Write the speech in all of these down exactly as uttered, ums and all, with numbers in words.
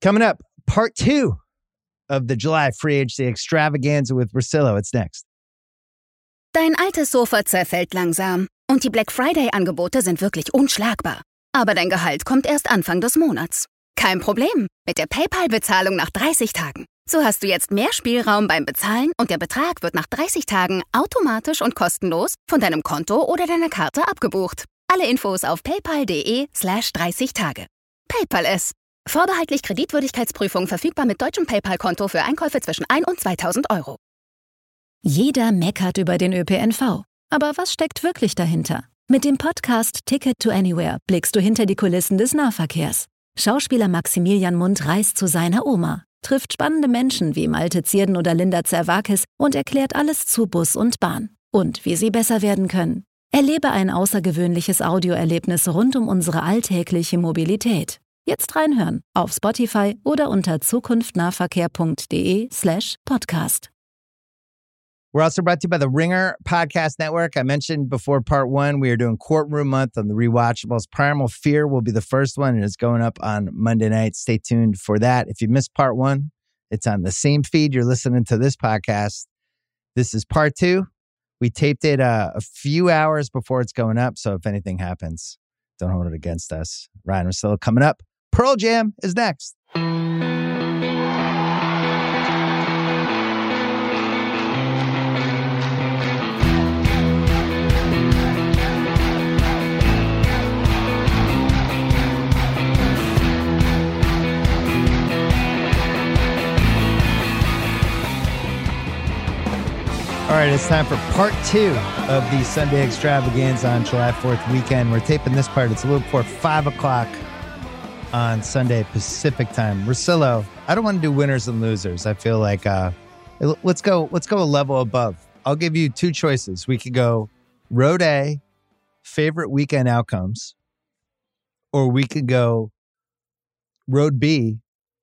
Coming up, part two of the July Free Agency Extravaganza with Russillo. It's next. Dein altes Sofa zerfällt langsam und die Black Friday-Angebote sind wirklich unschlagbar. Aber dein Gehalt kommt erst Anfang des Monats. Kein Problem mit der PayPal-Bezahlung nach dreißig Tagen. So hast du jetzt mehr Spielraum beim Bezahlen und der Betrag wird nach dreißig Tagen automatisch und kostenlos von deinem Konto oder deiner Karte abgebucht. Alle Infos auf paypal.de slash 30 Tage. PayPal es. Vorbehaltlich Kreditwürdigkeitsprüfung verfügbar mit deutschem PayPal-Konto für Einkäufe zwischen ein und zweitausend Euro. Jeder meckert über den Ö P N V. Aber was steckt wirklich dahinter? Mit dem Podcast Ticket to Anywhere blickst du hinter die Kulissen des Nahverkehrs. Schauspieler Maximilian Mundt reist zu seiner Oma, trifft spannende Menschen wie Malte Zierden oder Linda Zerwakis und erklärt alles zu Bus und Bahn. Und wie sie besser werden können. Erlebe ein außergewöhnliches Audioerlebnis rund um unsere alltägliche Mobilität. Jetzt reinhören auf Spotify oder unter zukunftnahverkehr.de slash podcast. We're also brought to you by the Ringer Podcast Network. I mentioned before part one, we are doing Courtroom Month on the rewatchables. Primal Fear will be the first one, and it's going up on Monday night. Stay tuned for that. If you missed part one, it's on the same feed you're listening to this podcast. This is part two. We taped it uh, a few hours before it's going up, so if anything happens, don't hold it against us. Ryan Russillo coming up. Pearl Jam is next. All right, it's time for part two of the Sunday Extravaganza on July fourth weekend. We're taping this part. It's a little before five o'clock on Sunday Pacific time. Russillo, I don't want to do winners and losers. I feel like uh, let's go. Let's go a level above. I'll give you two choices. We could go road A, favorite weekend outcomes, or we could go road B,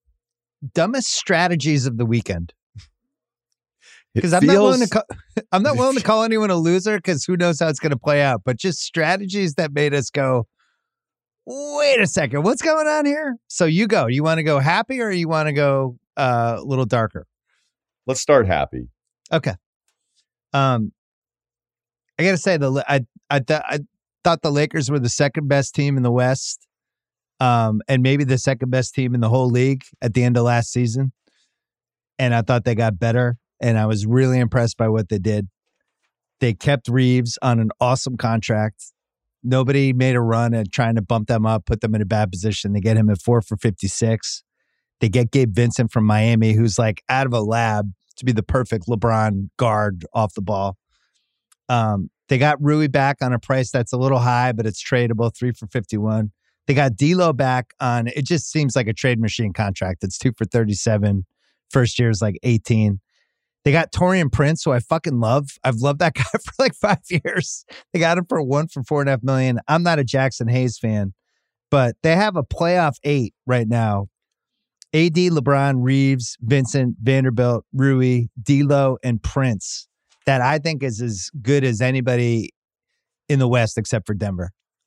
dumbest strategies of the weekend. Because I'm, feels... I'm not willing to call anyone a loser because who knows how it's going to play out. But just strategies that made us go, wait a second, what's going on here? So you go. You want to go happy or you want to go uh, a little darker? Let's start happy. Okay. Um, I got to say, the I I, th- I thought the Lakers were the second best team in the West, um, and maybe the second best team in the whole league at the end of last season. And I thought they got better. And I was really impressed by what they did. They kept Reeves on an awesome contract. Nobody made a run at trying to bump them up, put them in a bad position. They get him at four for fifty-six. They get Gabe Vincent from Miami, who's like out of a lab to be the perfect LeBron guard off the ball. Um, they got Rui back on a price that's a little high, but it's tradable, three for fifty-one. They got D'Lo back on, it just seems like a trade machine contract. It's two for thirty-seven. First year is like eighteen. They got Taurean Prince, who I fucking love. I've loved that guy for like five years. They got him for one for four and a half million. I'm not a Jackson Hayes fan, but they have a playoff eight right now. A D, LeBron, Reeves, Vincent, Vanderbilt, Rui, D'Lo, and Prince. That I think is as good as anybody in the West except for Denver.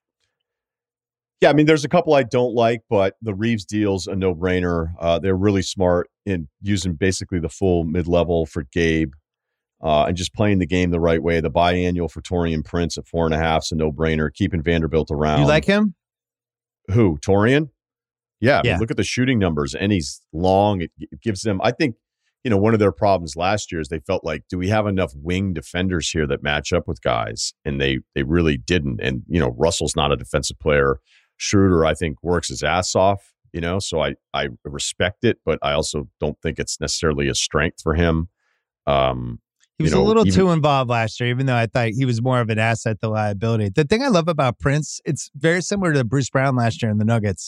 Yeah, I mean, there's a couple I don't like, but the Reeves deal's a no-brainer. Uh, they're really smart in using basically the full mid-level for Gabe uh, and just playing the game the right way. The biannual for Taurean Prince at four and a half is a no-brainer. Keeping Vanderbilt around. You like him? Who? Taurean? Yeah, I yeah. mean, look at the shooting numbers, and he's long. It, it gives them, I think, you know, one of their problems last year is they felt like, do we have enough wing defenders here that match up with guys? And they they really didn't. And, you know, Russell's not a defensive player. Schroeder, I think, works his ass off, you know, so I, I respect it, but I also don't think it's necessarily a strength for him. Um, he was you know, a little even, too involved last year, even though I thought he was more of an asset to liability. The thing I love about Prince, it's very similar to Bruce Brown last year in the Nuggets.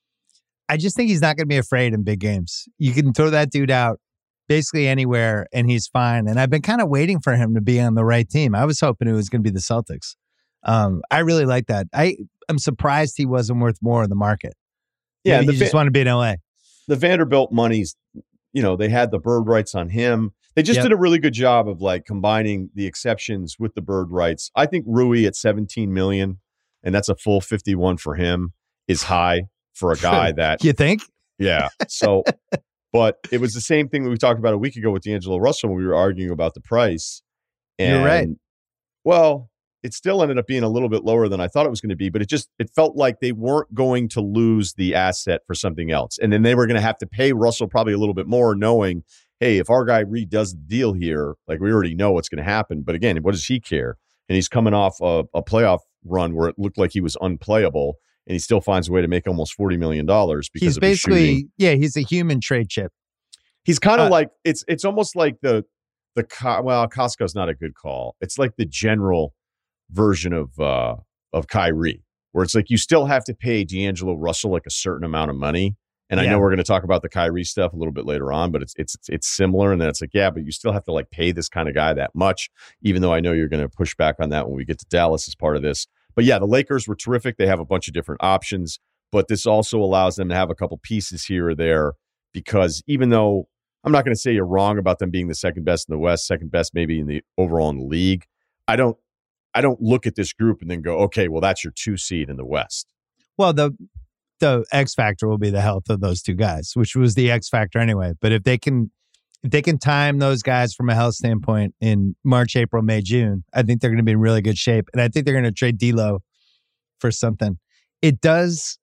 I just think he's not going to be afraid in big games. You can throw that dude out basically anywhere and he's fine. And I've been kind of waiting for him to be on the right team. I was hoping it was going to be the Celtics. Um, I really like that. I am surprised he wasn't worth more in the market. Yeah, Maybe the he just Va- want to be in L A. The Vanderbilt money's, you know, they had the bird rights on him. They just Yep. did a really good job of like combining the exceptions with the bird rights. I think Rui at seventeen million, and that's a full fifty-one for him, is high for a guy that You think? Yeah. So, but it was the same thing that we talked about a week ago with D'Angelo Russell when we were arguing about the price. And, You're right. Well, it still ended up being a little bit lower than I thought it was going to be, but it just, it felt like they weren't going to lose the asset for something else. And then they were going to have to pay Russell probably a little bit more, knowing, hey, if our guy redoes the deal here, like we already know what's going to happen. But again, what does he care? And he's coming off a, a playoff run where it looked like he was unplayable, and he still finds a way to make almost forty million dollars because he's of basically, his shooting. yeah, he's a human trade chip. He's kind of uh, like, it's it's almost like the, the well, Costco's not a good call. It's like the general version of uh, of Kyrie, where it's like you still have to pay D'Angelo Russell like a certain amount of money. And I Yeah. know we're going to talk about the Kyrie stuff a little bit later on, but it's it's it's similar. And then it's like, yeah, but you still have to like pay this kind of guy that much, even though I know you're going to push back on that when we get to Dallas as part of this. But yeah, the Lakers were terrific. They have a bunch of different options, but this also allows them to have a couple pieces here or there, because even though I'm not going to say you're wrong about them being the second best in the West, second best maybe in the overall in the league, I don't I don't look at this group and then go, okay, well, that's your two seed in the West. Well, the the X factor will be the health of those two guys, which was the X factor anyway. But if they can if they can time those guys from a health standpoint in March, April, May, June, I think they're going to be in really good shape. And I think they're going to trade D'Lo for something. It does.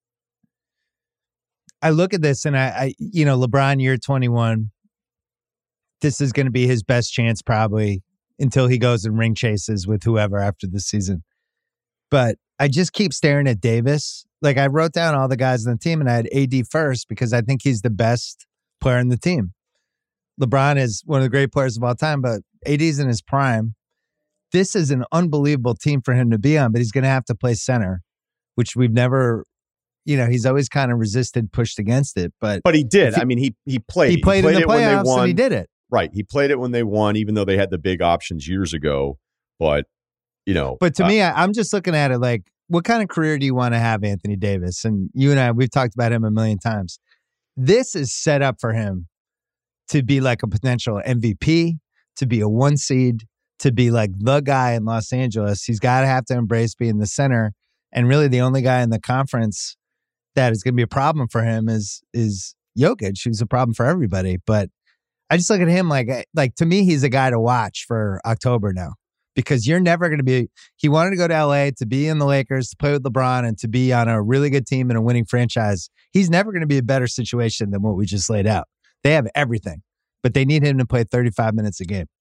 I look at this and I, I you know, LeBron year twenty-one, this is going to be his best chance probably until he goes and ring chases with whoever after the season. But I just keep staring at Davis. Like, I wrote down all the guys on the team and I had A D first because I think he's the best player in the team. LeBron is one of the great players of all time, but A D's in his prime. This is an unbelievable team for him to be on, but he's going to have to play center, which we've never, you know, he's always kind of resisted, pushed against it. But But he did. he, I mean, he he played. He played, he played in the it when they playoffs won. and he did it. Right. He played it when they won, even though they had the big options years ago. But, you know. But to uh, me, I, I'm just looking at it like, what kind of career do you want to have, Anthony Davis? And you and I, we've talked about him a million times. This is set up for him to be like a potential M V P, to be a one seed, to be like the guy in Los Angeles. He's got to have to embrace being the center. And really the only guy in the conference that is going to be a problem for him is is Jokic, who's a problem for everybody. But I just look at him like, like to me, he's a guy to watch for October now, because you're never going to be, he wanted to go to L A to be in the Lakers, to play with LeBron, and to be on a really good team and a winning franchise. He's never going to be a better situation than what we just laid out. They have everything, but they need him to play thirty-five minutes a game.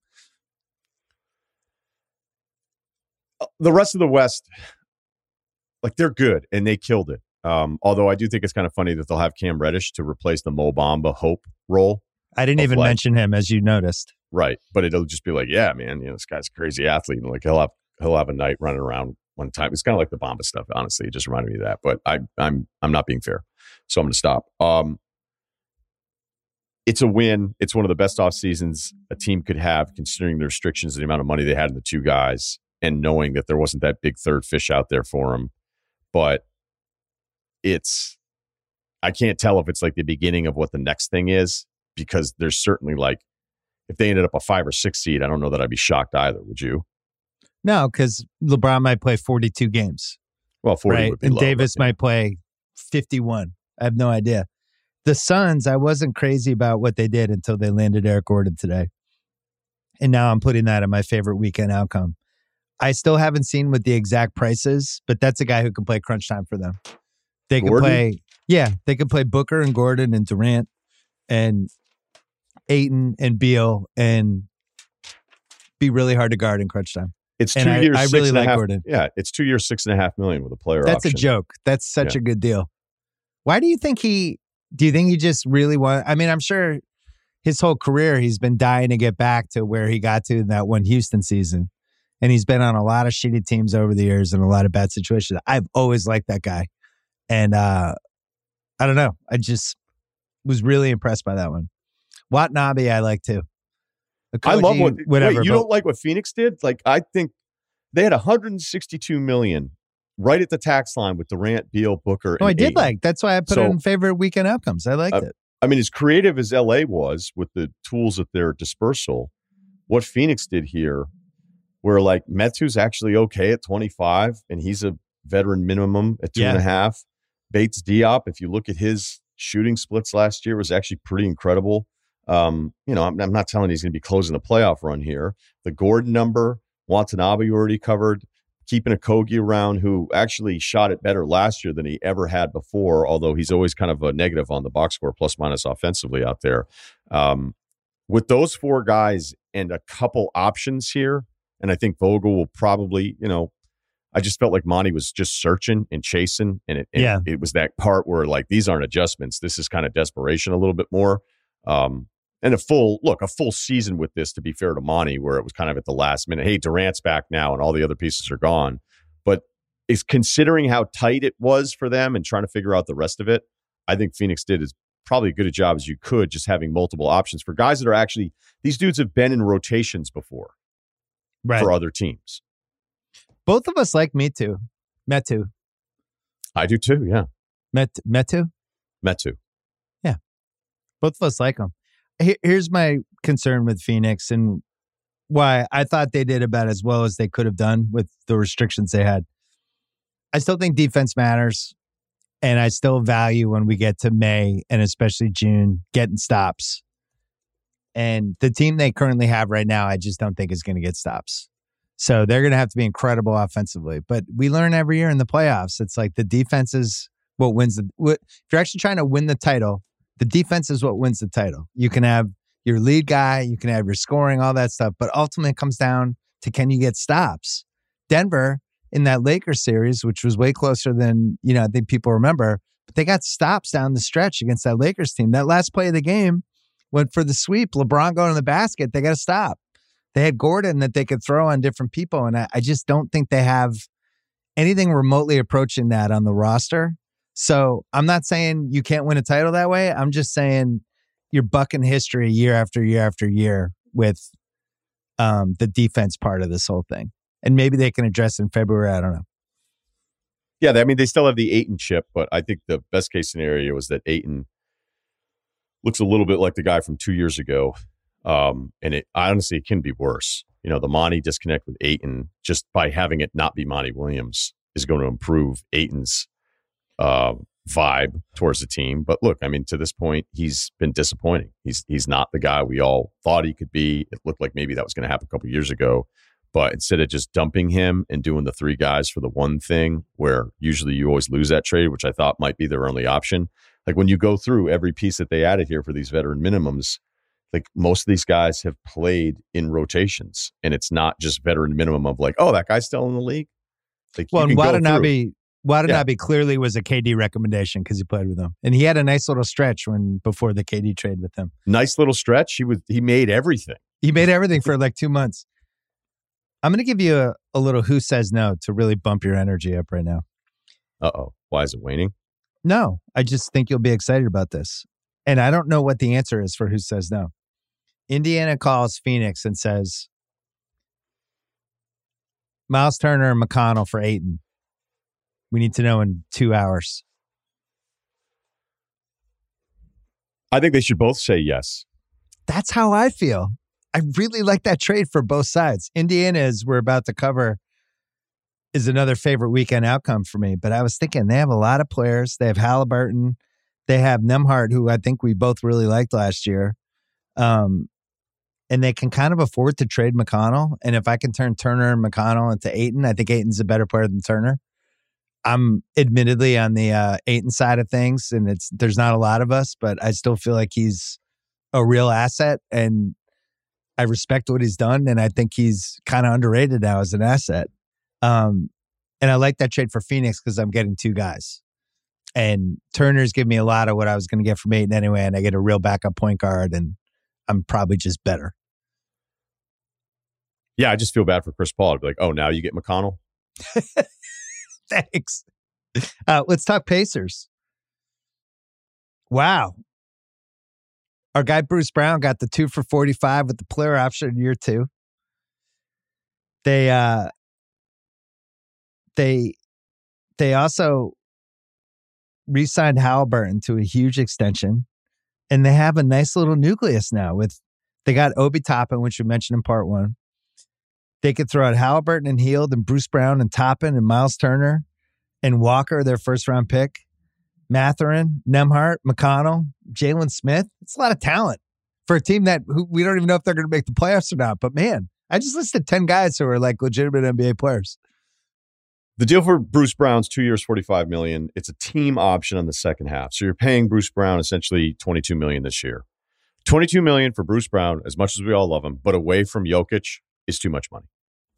The rest of the West, like, they're good and they killed it. Um, although I do think it's kind of funny that they'll have Cam Reddish to replace the Mo Bamba Hope role. I didn't even like, mention him, as you noticed. Right. But it'll just be like, yeah, man, you know, this guy's a crazy athlete. And like he'll have he'll have a night running around one time. It's kind of like the Bamba stuff, honestly. It just reminded me of that. But I I'm I'm not being fair. So I'm gonna stop. Um It's a win. It's one of the best off seasons a team could have, considering the restrictions, the amount of money they had in the two guys, and knowing that there wasn't that big third fish out there for them. But it's, I can't tell if it's like the beginning of what the next thing is, because there's certainly like, if they ended up a five or six seed, I don't know that I'd be shocked either. Would you? No, because LeBron might play forty-two games. Well, forty right? would be and low, Davis but, yeah. might play fifty-one. I have no idea. The Suns, I wasn't crazy about what they did until they landed Eric Gordon today. And now I'm putting that in my favorite weekend outcome. I still haven't seen what the exact price is, but that's a guy who can play crunch time for them. They can Gordon? play, yeah, they can play Booker and Gordon and Durant and Ayton and Beal and be really hard to guard in crunch time. It's two And I- years. I six really and a like half- Gordon. Yeah, it's two years, six and a half million with a player That's option. a joke. That's such Yeah. a good deal. Why do you think he, do you think he just really want, I mean, I'm sure his whole career, he's been dying to get back to where he got to in that one Houston season. And he's been on a lot of shitty teams over the years and a lot of bad situations. I've always liked that guy. And uh, I don't know. I just was really impressed by that one. Watanabe, I like too. I love Okogie, what. whatever. Wait, you but- don't like what Phoenix did? Like, I think they had one hundred sixty-two million right at the tax line with Durant, Beal, Booker. No, and I did Ayton. like. That's why I put So- it in favorite weekend outcomes. I liked Uh, it. I mean, as creative as L A was with the tools at their dispersal, what Phoenix did here, where like Metu's actually okay at twenty-five, and he's a veteran minimum at two Yeah. and a half. Bates Diop, if you look at his shooting splits last year was actually pretty incredible. Um, you know, I'm, I'm not telling you he's going to be closing the playoff run here. The Gordon number, Watanabe you already covered. Keeping Okogie around, who actually shot it better last year than he ever had before, although he's always kind of a negative on the box score, plus minus offensively out there. Um, with those four guys and a couple options here, and I think Vogel will probably, you know, I just felt like Monty was just searching and chasing, and it, and yeah. it was that part where, like, these aren't adjustments. This is kind of desperation a little bit more. Um, And a full, look, a full season with this, to be fair to Monty, where it was kind of at the last minute, hey, Durant's back now and all the other pieces are gone. But is considering how tight it was for them and trying to figure out the rest of it, I think Phoenix did as probably as good a job as you could, just having multiple options for guys that are actually, these dudes have been in rotations before right. for other teams. Both of us like Metu. Metu. I do too, yeah. Met, Metu? Metu. Yeah. Both of us like him. Here's my concern with Phoenix and why I thought they did about as well as they could have done with the restrictions they had. I still think defense matters, and I still value when we get to May and especially June getting stops. And the team they currently have right now, I just don't think is going to get stops. So they're going to have to be incredible offensively. But we learn every year in the playoffs, it's like the defense is what wins the. What, if you're actually trying to win the title, the defense is what wins the title. You can have your lead guy, you can have your scoring, all that stuff, but ultimately it comes down to can you get stops? Denver in that Lakers series, which was way closer than, you know, I think people remember, but they got stops down the stretch against that Lakers team. That last play of the game went for the sweep. LeBron going to the basket, they got to stop. They had Gordon that they could throw on different people, and I, I just don't think they have anything remotely approaching that on the roster. So I'm not saying you can't win a title that way. I'm just saying you're bucking history year after year after year with um, the defense part of this whole thing. And maybe they can address it in February. I don't know. Yeah, I mean, they still have the Ayton chip, but I think the best case scenario is that Ayton looks a little bit like the guy from two years ago. Um, and it honestly, it can be worse. You know, the Monty disconnect with Ayton, just by having it not be Monty Williams, is going to improve Ayton's uh, vibe towards the team. But look, I mean, to this point, he's been disappointing. He's he's not the guy we all thought he could be. It looked like maybe that was going to happen a couple years ago. But instead of just dumping him and doing the three guys for the one thing, where usually you always lose that trade, which I thought might be their only option. Like when you go through every piece that they added here for these veteran minimums, like most of these guys have played in rotations, and it's not just veteran minimum of like, oh, that guy's still in the league. Like, well, and Watanabe, Watanabe yeah. clearly was a K D recommendation because he played with him, and he had a nice little stretch when before the K D trade with him. Nice little stretch. He was he made everything. He made everything for like two months. I'm going to give you a, a little who says no to really bump your energy up right now. Uh oh, why is it waning? No, I just think you'll be excited about this, and I don't know what the answer is for who says no. Indiana calls Phoenix and says, Miles Turner and McConnell for Ayton. We need to know in two hours. I think they should both say yes. That's how I feel. I really like that trade for both sides. Indiana, as we're about to cover, is another favorite weekend outcome for me. But I was thinking they have a lot of players. They have Halliburton. They have Nembhard, who I think we both really liked last year. Um, and they can kind of afford to trade McConnell. And if I can turn Turner and McConnell into Ayton, I think Ayton's a better player than Turner. I'm admittedly on the uh, Ayton side of things, and it's there's not a lot of us, but I still feel like he's a real asset, and I respect what he's done, and I think he's kind of underrated now as an asset. Um, and I like that trade for Phoenix because I'm getting two guys. And Turner's giving me a lot of what I was going to get from Ayton anyway, and I get a real backup point guard, and I'm probably just better. Yeah, I just feel bad for Chris Paul. I'd be like, oh, now you get McConnell? Thanks. Uh, let's talk Pacers. Wow. Our guy Bruce Brown got the two for forty-five with the player option in year two. They uh, they they also re-signed Halliburton to a huge extension, and they have a nice little nucleus now. With they got Obi Toppin, which we mentioned in part one. They could throw out Halliburton and Hield and Bruce Brown and Toppin and Miles Turner and Walker, their first round pick. Mathurin, Nembhard, McConnell, Jalen Smith. It's a lot of talent for a team that who, we don't even know if they're going to make the playoffs or not. But man, I just listed ten guys who are like legitimate N B A players. The deal for Bruce Brown's two years, forty-five million dollars. It's a team option on the second half. So you're paying Bruce Brown essentially twenty-two million dollars this year. twenty-two million dollars for Bruce Brown, as much as we all love him, but away from Jokic is too much money.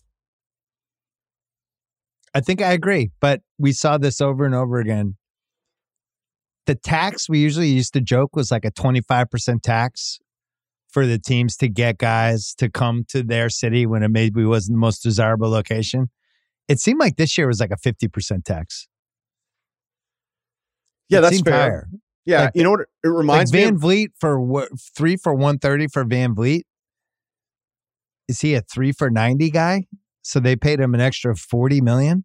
I think I agree, but we saw this over and over again. The tax we usually used to joke was like a twenty-five percent tax for the teams to get guys to come to their city when it maybe wasn't the most desirable location. It seemed like this year was like a fifty percent tax. Yeah, it that's seemed fair. higher. Yeah, like, you know what? It reminds like me Van of, Vliet for what, three for one thirty for Van Vliet. Is he a three for ninety guy? So they paid him an extra forty million,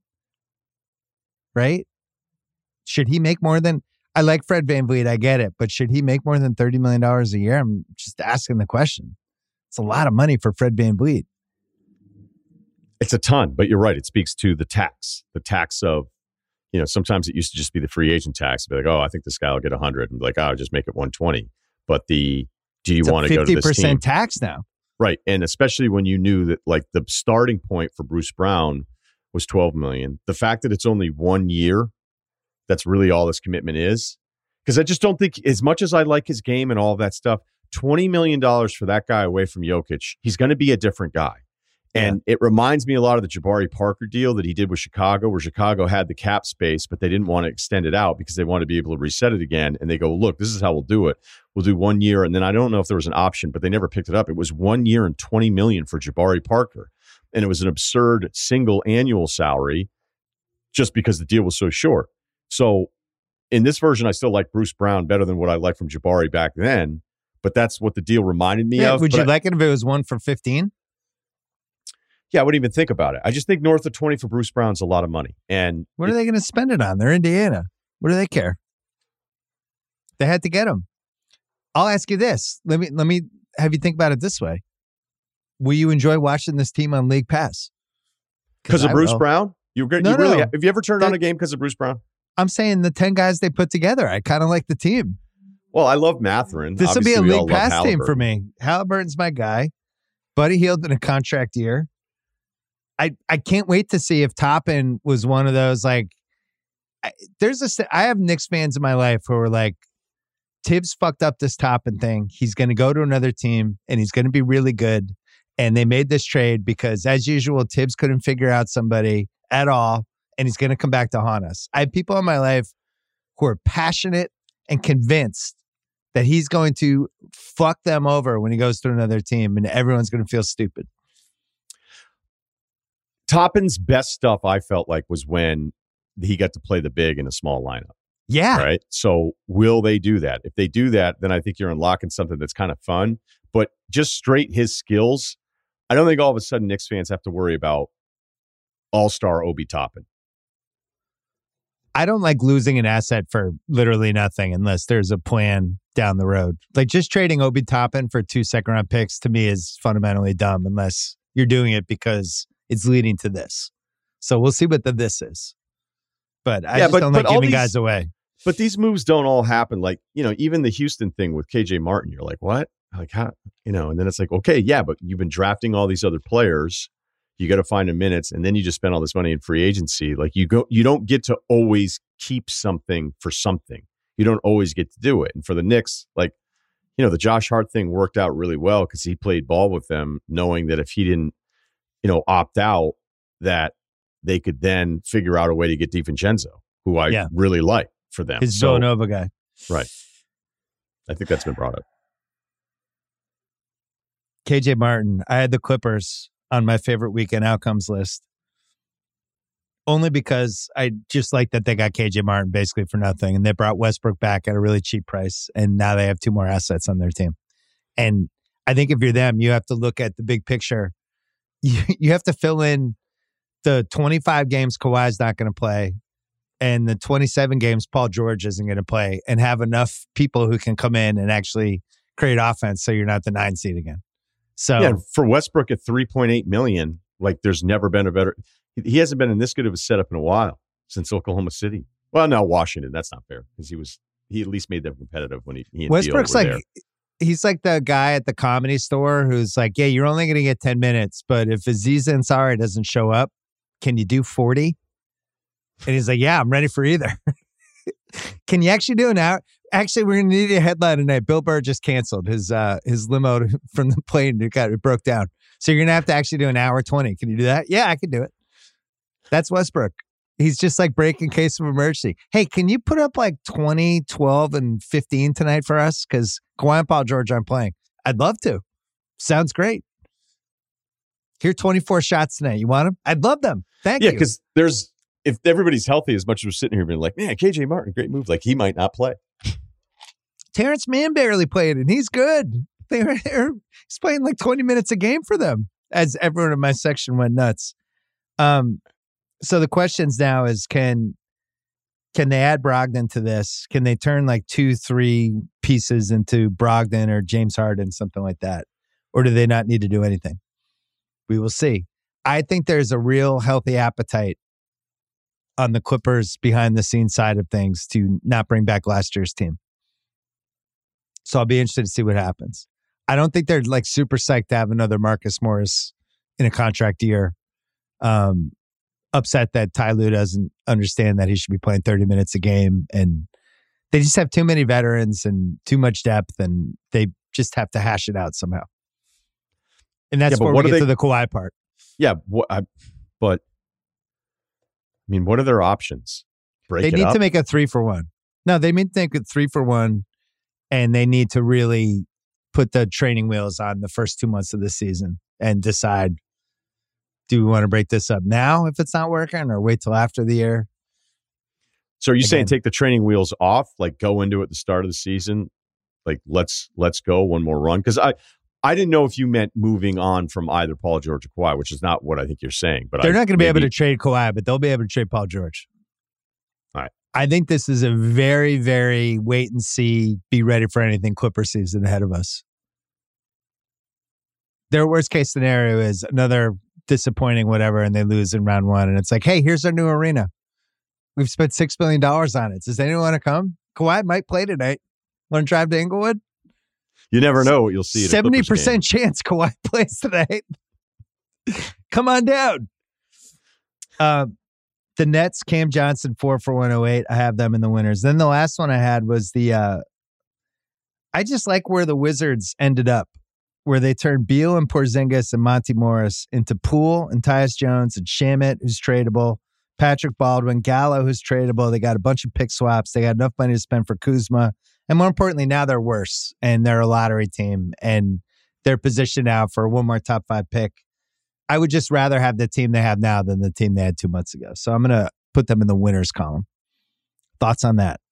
right? Should he make more than? I like Fred Van Vliet, I get it, but should he make more than thirty million dollars a year? I'm just asking the question. It's a lot of money for Fred Van Vliet. It's a ton, but you're right. It speaks to the tax, the tax of, you know, sometimes it used to just be the free agent tax. Be like, oh, I think this guy will get one hundred. And be like, oh, I'll just make it one twenty. But the, do you want to go to this team? fifty percent tax now. Right. And especially when you knew that like the starting point for Bruce Brown was twelve million. The fact that it's only one year, that's really all this commitment is. Because I just don't think, as much as I like his game and all of that stuff, twenty million dollars for that guy away from Jokic, he's going to be a different guy. And yeah. It reminds me a lot of the Jabari Parker deal that he did with Chicago, where Chicago had the cap space, but they didn't want to extend it out because they wanted to be able to reset it again. And they go, look, this is how we'll do it. We'll do one year. And then I don't know if there was an option, but they never picked it up. It was one year and twenty million dollars for Jabari Parker. And it was an absurd single annual salary just because the deal was so short. So in this version, I still like Bruce Brown better than what I liked from Jabari back then. But that's what the deal reminded me yeah, of. Would but you I, like it if it was one for fifteen? Yeah, I wouldn't even think about it. I just think north of twenty for Bruce Brown's a lot of money. And what it, are they going to spend it on? They're Indiana. What do they care? They had to get him. I'll ask you this. Let me let me have you think about it this way. Will you enjoy watching this team on League Pass? Because of Bruce will. Brown? You, you no, really no. Have you ever turned the, on a game because of Bruce Brown? I'm saying the ten guys they put together. I kind of like the team. Well, I love Mathurin. This will be a Obviously, League Pass team for me. Halliburton's my guy. Buddy Hield in a contract year. I, I can't wait to see if Toppin was one of those, like, I, there's a, I have Knicks fans in my life who are like, Tibbs fucked up this Toppin thing. He's going to go to another team and he's going to be really good. And they made this trade because, as usual, Tibbs couldn't figure out somebody at all. And he's going to come back to haunt us. I have people in my life who are passionate and convinced that he's going to fuck them over when he goes to another team and everyone's going to feel stupid. Toppin's best stuff, I felt like, was when he got to play the big in a small lineup. Yeah. Right. So will they do that? If they do that, then I think you're unlocking something that's kind of fun. But just straight his skills, I don't think all of a sudden Knicks fans have to worry about all-star Obi Toppin. I don't like losing an asset for literally nothing unless there's a plan down the road. Like just trading Obi Toppin for two second round picks to me is fundamentally dumb unless you're doing it because it's leading to this. So we'll see what the this is. But I yeah, just but, don't but like giving these, guys away. But these moves don't all happen. Like, you know, even the Houston thing with K J Martin, you're like, what? Like, how? You know, and then it's like, okay, yeah, but you've been drafting all these other players. You got to find the minutes, and then you just spend all this money in free agency. Like you go, you don't get to always keep something for something. You don't always get to do it. And for the Knicks, like, you know, the Josh Hart thing worked out really well because he played ball with them, knowing that if he didn't, you know, opt out, that they could then figure out a way to get DiVincenzo, who I yeah. really like for them. His so, Villanova guy. Right. I think that's been brought up. K J Martin. I had the Clippers on my favorite weekend outcomes list. Only because I just like that they got K J Martin basically for nothing. And they brought Westbrook back at a really cheap price. And now they have two more assets on their team. And I think if you're them, you have to look at the big picture. You, you have to fill in the twenty-five games Kawhi's not going to play and the twenty-seven games Paul George isn't going to play and have enough people who can come in and actually create offense so you're not the nine seed again. So yeah, for Westbrook at three point eight million dollars, like there's never been a better, he hasn't been in this good of a setup in a while since Oklahoma City. Well, no, Washington. That's not fair because he was he at least made them competitive when he, he and Westbrook's Beal were like there. He's like the guy at the Comedy Store who's like, yeah, you're only going to get ten minutes, but if Aziz Ansari doesn't show up, can you do forty? And he's like, yeah, I'm ready for either. Can you actually do an hour? Actually, we're going to need a headline tonight. Bill Burr just canceled his uh, his limo from the plane. It got it broke down. So you're going to have to actually do an hour twenty. Can you do that? Yeah, I can do it. That's Westbrook. He's just like breaking case of emergency. Hey, can you put up like twenty, twelve, and fifteen tonight for us? Because Kawhi and Paul George aren't playing. I'd love to. Sounds great. Here, twenty-four shots tonight. You want them? I'd love them. Thank yeah, you. Yeah, because there's, if everybody's healthy, as much as we're sitting here being like, man, K J Martin, great move. Like, he might not play. Terrence Mann barely played, and he's good. They were, they're, he's playing like twenty minutes a game for them, as everyone in my section went nuts. Um, so the questions now is, can can they add Brogdon to this? Can they turn like two, three pieces into Brogdon or James Harden, something like that? Or do they not need to do anything? We will see. I think there's a real healthy appetite on the Clippers behind the scenes side of things to not bring back last year's team. So I'll be interested to see what happens. I don't think they're like super psyched to have another Marcus Morris in a contract year. Um, upset that Ty Lue doesn't understand that he should be playing thirty minutes a game. And they just have too many veterans and too much depth, and they just have to hash it out somehow. And that's yeah, where we get they, to the Kawhi part. Yeah, what, I, but I mean, what are their options? Break they it need up? to make a three for one. No, they need to make a three for one, and they need to really put the training wheels on the first two months of the season and decide, do we want to break this up now if it's not working, or wait till after the year? So are you Again, saying take the training wheels off, like go into it at the start of the season, like let's let's go one more run? Because I I didn't know if you meant moving on from either Paul George or Kawhi, which is not what I think you're saying. But they're I, not going to be maybe, able to trade Kawhi, but they'll be able to trade Paul George. All right. I think this is a very, very wait and see, be ready for anything Clipper season ahead of us. Their worst case scenario is another disappointing whatever, and they lose in round one. And it's like, hey, here's our new arena. We've spent six billion dollars on it. Does anyone want to come? Kawhi might play tonight. Want to drive to Inglewood? You never know what you'll see. At seventy percent chance Kawhi plays tonight. Come on down. Uh, the Nets, Cam Johnson, four for one oh eight. I have them in the winners. Then the last one I had was the, uh, I just like where the Wizards ended up, where they turned Beal and Porzingis and Monty Morris into Poole and Tyus Jones and Shamet, who's tradable, Patrick Baldwin, Gallo, who's tradable. They got a bunch of pick swaps. They got enough money to spend for Kuzma. And more importantly, now they're worse, and they're a lottery team, and they're positioned now for one more top five pick. I would just rather have the team they have now than the team they had two months ago. So I'm going to put them in the winners column. Thoughts on that?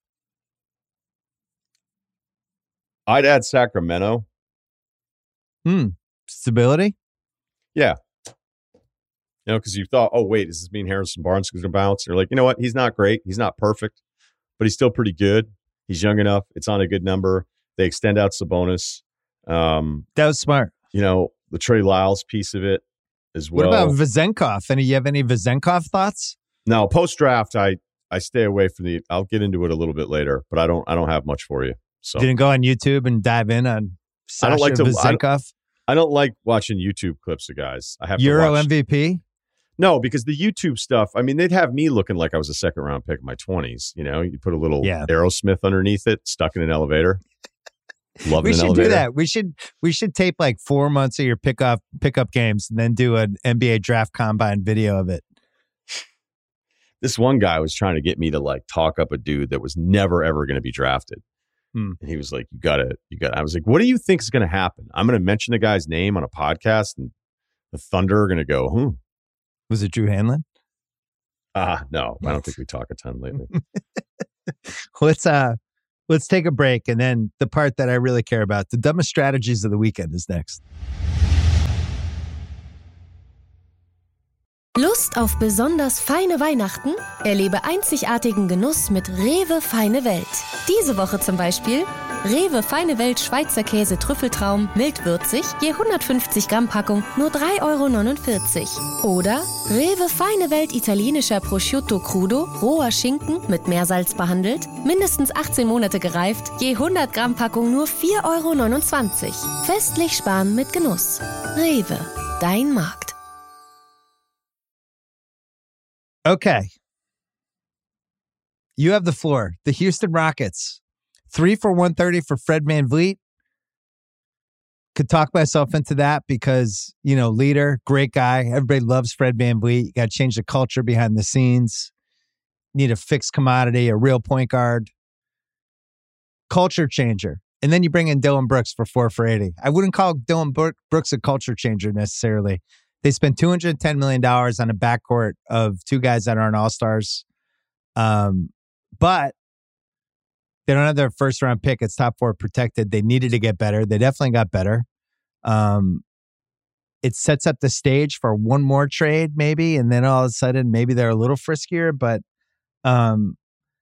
I'd add Sacramento. Hmm. Stability? Yeah. You know, because you thought, oh, wait, does this mean Harrison Barnes is going to bounce? You're like, you know what? He's not great. He's not perfect, but he's still pretty good. He's young enough. It's on a good number. They extend out Sabonis. Um, that was smart. You know, the Trey Lyles piece of it as well. What about Vezenkov? Any, you have any Vezenkov thoughts? No, post-draft, I I stay away from the, I'll get into it a little bit later, but I don't I don't have much for you. So didn't go on YouTube and dive in on Sasha I don't like to, Vezenkov? I don't, I don't like watching YouTube clips of guys. I have Euro to watch, M V P? No, because the YouTube stuff, I mean, they'd have me looking like I was a second round pick in my twenties. You know, you put a little yeah. Aerosmith underneath it, stuck in an elevator. Love we an should elevator. do that. We should we should tape like four months of your pickup pickup games and then do an N B A draft combine video of it. This one guy was trying to get me to like talk up a dude that was never ever going to be drafted. Hmm. And he was like, you gotta, you gotta, I was like, what do you think is going to happen? I'm going to mention the guy's name on a podcast and the Thunder are going to go, hmm. Was it Drew Hanlon? Ah, uh, no, I don't think we talk a ton lately. let's uh, let's take a break, and then the part that I really care about, the dumbest strategies of the weekend, is next. Lust auf besonders feine Weihnachten? Erlebe einzigartigen Genuss mit Rewe Feine Welt. Diese Woche zum Beispiel Rewe Feine Welt Schweizer Käse Trüffeltraum mild würzig, je hundertfünfzig Gramm Packung nur drei Euro neunundvierzig. Oder Rewe Feine Welt italienischer Prosciutto Crudo, roher Schinken mit Meersalz behandelt, mindestens achtzehn Monate gereift, je hundert Gramm Packung nur vier Euro neunundzwanzig. Festlich sparen mit Genuss. Rewe, dein Markt. Okay. You have the floor. The Houston Rockets. Three for one thirty for Fred VanVleet. Could talk myself into that because, you know, leader, great guy. Everybody loves Fred VanVleet. You got to change the culture behind the scenes. Need a fixed commodity, a real point guard. Culture changer. And then you bring in Dylan Brooks for four for eighty. I wouldn't call Dylan Brooks a culture changer necessarily. They spent two hundred ten million dollars on a backcourt of two guys that aren't all-stars. Um, but they don't have their first round pick. It's top four protected. They needed to get better. They definitely got better. Um, it sets up the stage for one more trade maybe. And then all of a sudden, maybe they're a little friskier. But um,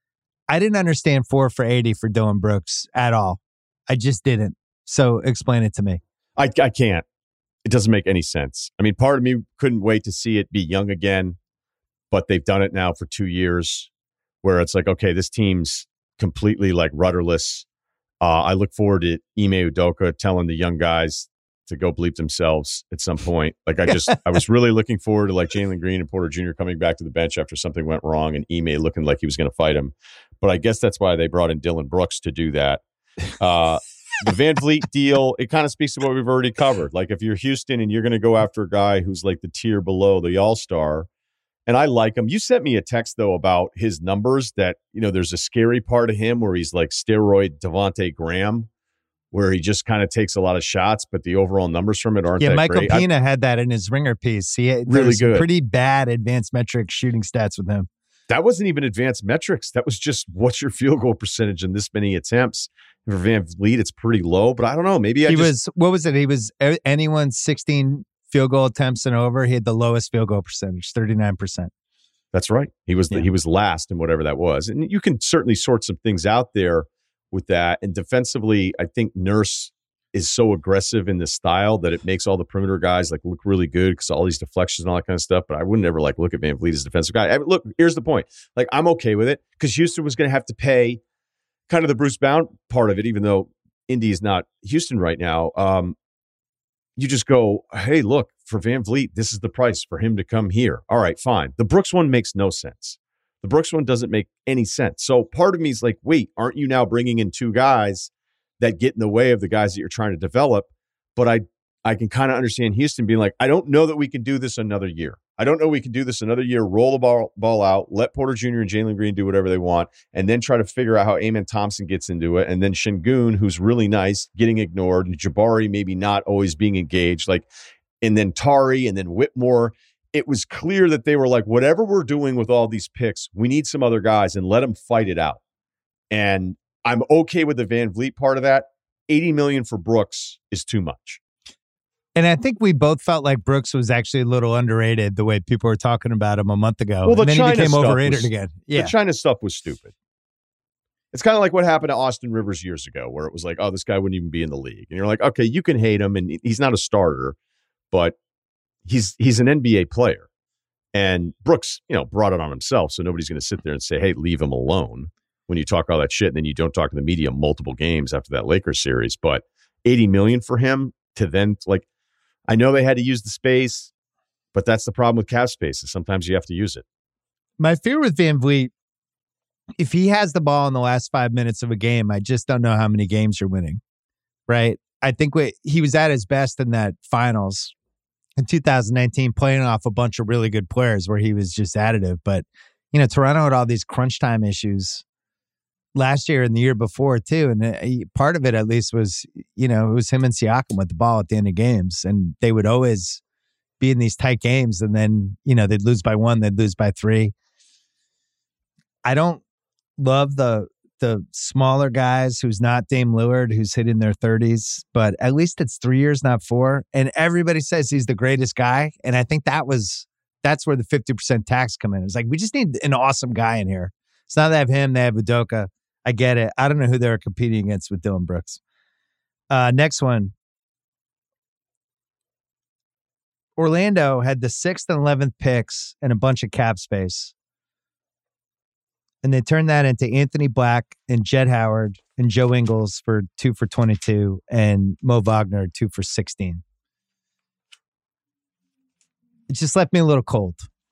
I didn't understand four for eighty for Dylan Brooks at all. I just didn't. So explain it to me. I, I can't. It doesn't make any sense. I mean, part of me couldn't wait to see it be young again, but they've done it now for two years where it's like, okay, this team's completely like rudderless. Uh, I look forward to Ime Udoka telling the young guys to go bleep themselves at some point. Like I just, I was really looking forward to like Jalen Green and Porter Junior coming back to the bench after something went wrong and Ime looking like he was going to fight him. But I guess that's why they brought in Dylan Brooks to do that. Uh, the VanVleet deal, it kind of speaks to what we've already covered. Like if you're Houston and you're going to go after a guy who's like the tier below the all-star, and I like him. You sent me a text, though, about his numbers that, you know, there's a scary part of him where he's like steroid Devontae Graham, where he just kind of takes a lot of shots, but the overall numbers from it aren't yeah, that Michael great. Pina I, had that in his ringer piece. He had really good. Pretty bad advanced metric shooting stats with him. That wasn't even advanced metrics. That was just what's your field goal percentage in this many attempts. For VanVleet, it's pretty low, but I don't know. Maybe I he just... was, what was it? He was anyone's sixteen field goal attempts and over. He had the lowest field goal percentage, thirty-nine percent. That's right. He was the, yeah. he was last in whatever that was. And you can certainly sort some things out there with that. And defensively, I think Nurse is so aggressive in the style that it makes all the perimeter guys like look really good because all these deflections and all that kind of stuff. But I wouldn't ever like look at VanVleet as a defensive guy. I mean, look, here's the point. Like I'm okay with it because Houston was going to have to pay kind of the Bruce Brown part of it, even though Indy is not Houston right now. Um, you just go, hey, look, for VanVleet, this is the price for him to come here. All right, fine. The Brooks one makes no sense. The Brooks one doesn't make any sense. So part of me is like, wait, aren't you now bringing in two guys that get in the way of the guys that you're trying to develop? But I I can kind of understand Houston being like, I don't know that we can do this another year. I don't know we can do this another year, roll the ball, ball out, let Porter Junior and Jalen Green do whatever they want, and then try to figure out how Amen Thompson gets into it. And then Şengün, who's really nice, getting ignored, and Jabari maybe not always being engaged. Like, and then Tari and then Whitmore. It was clear that they were like, whatever we're doing with all these picks, we need some other guys and let them fight it out. And I'm okay with the VanVleet part of that. eighty million dollars for Brooks is too much. And I think we both felt like Brooks was actually a little underrated the way people were talking about him a month ago. Well, the and then China he became stuff overrated was, again. Yeah. The China stuff was stupid. It's kind of like what happened to Austin Rivers years ago, where it was like, oh, this guy wouldn't even be in the league. And you're like, okay, you can hate him, and he's not a starter, but he's he's an N B A player. And Brooks, you know, brought it on himself, so nobody's going to sit there and say, hey, leave him alone when you talk all that shit, and then you don't talk to the media multiple games after that Lakers series. But eighty million dollars for him to then, like, I know they had to use the space, but that's the problem with cap space, is sometimes you have to use it. My fear with VanVleet, if he has the ball in the last five minutes of a game, I just don't know how many games you're winning, right? I think we, he was at his best in that finals in two thousand nineteen, playing off a bunch of really good players where he was just additive. But, you know, Toronto had all these crunch time issues last year and the year before too. And he, part of it at least was, you know, it was him and Siakam with the ball at the end of games. And they would always be in these tight games. And then, you know, they'd lose by one, they'd lose by three. I don't love the the smaller guys who's not Dame Lillard, who's hitting their thirties, but at least it's three years, not four. And everybody says he's the greatest guy. And I think that was, that's where the fifty percent tax come in. It's like, we just need an awesome guy in here. It's not that they have him, they have Udoka. I get it. I don't know who they were competing against with Dillon Brooks. Uh, next one. Orlando had the sixth and eleventh picks and a bunch of cap space. And they turned that into Anthony Black and Jett Howard and Joe Ingles for two for twenty-two and Mo Wagner two for sixteen. It just left me a little cold.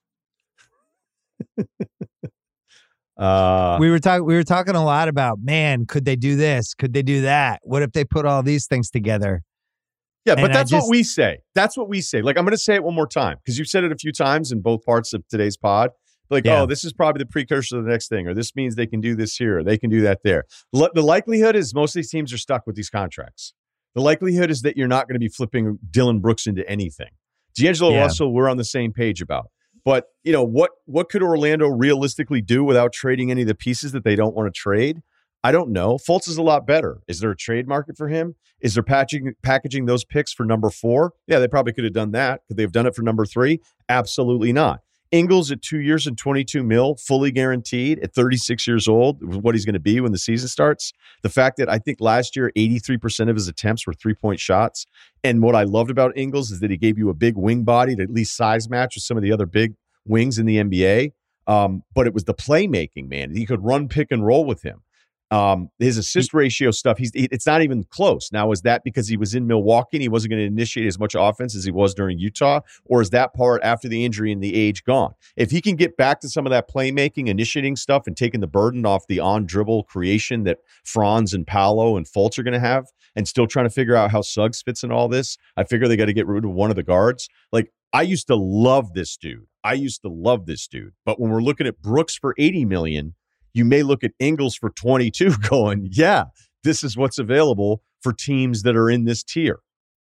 uh, we were talking. We were talking a lot about, man, could they do this? Could they do that? What if they put all these things together? Yeah, but and that's just, what we say. That's what we say. Like, I'm going to say it one more time because you've said it a few times in both parts of today's pod. Like, yeah. oh, this is probably the precursor to the next thing, or this means they can do this here, or they can do that there. L- the likelihood is most of these teams are stuck with these contracts. The likelihood is that you're not going to be flipping Dillon Brooks into anything. D'Angelo yeah. Russell, we're on the same page about. But, you know, what what could Orlando realistically do without trading any of the pieces that they don't want to trade? I don't know. Fultz is a lot better. Is there a trade market for him? Is there packaging, packaging those picks for number four? Yeah, they probably could have done that. Could they have done it for number three? Absolutely not. Ingles at two years and twenty-two mil, fully guaranteed at thirty-six years old, what he's going to be when the season starts. The fact that I think last year, eighty-three percent of his attempts were three-point shots. And what I loved about Ingles is that he gave you a big wing body to at least size match with some of the other big wings in the N B A. Um, but it was the playmaking, man. He could run pick and roll with him. Um, his assist ratio stuff, he's it's not even close. Now, is that because he was in Milwaukee and he wasn't going to initiate as much offense as he was during Utah? Or is that part after the injury and the age gone? If he can get back to some of that playmaking, initiating stuff, and taking the burden off the on-dribble creation that Franz and Paolo and Fultz are going to have, and still trying to figure out how Suggs fits in all this, I figure they got to get rid of one of the guards. Like, I used to love this dude. I used to love this dude. But when we're looking at Brooks for eighty million dollars, you may look at Ingles for twenty-two going, yeah, this is what's available for teams that are in this tier.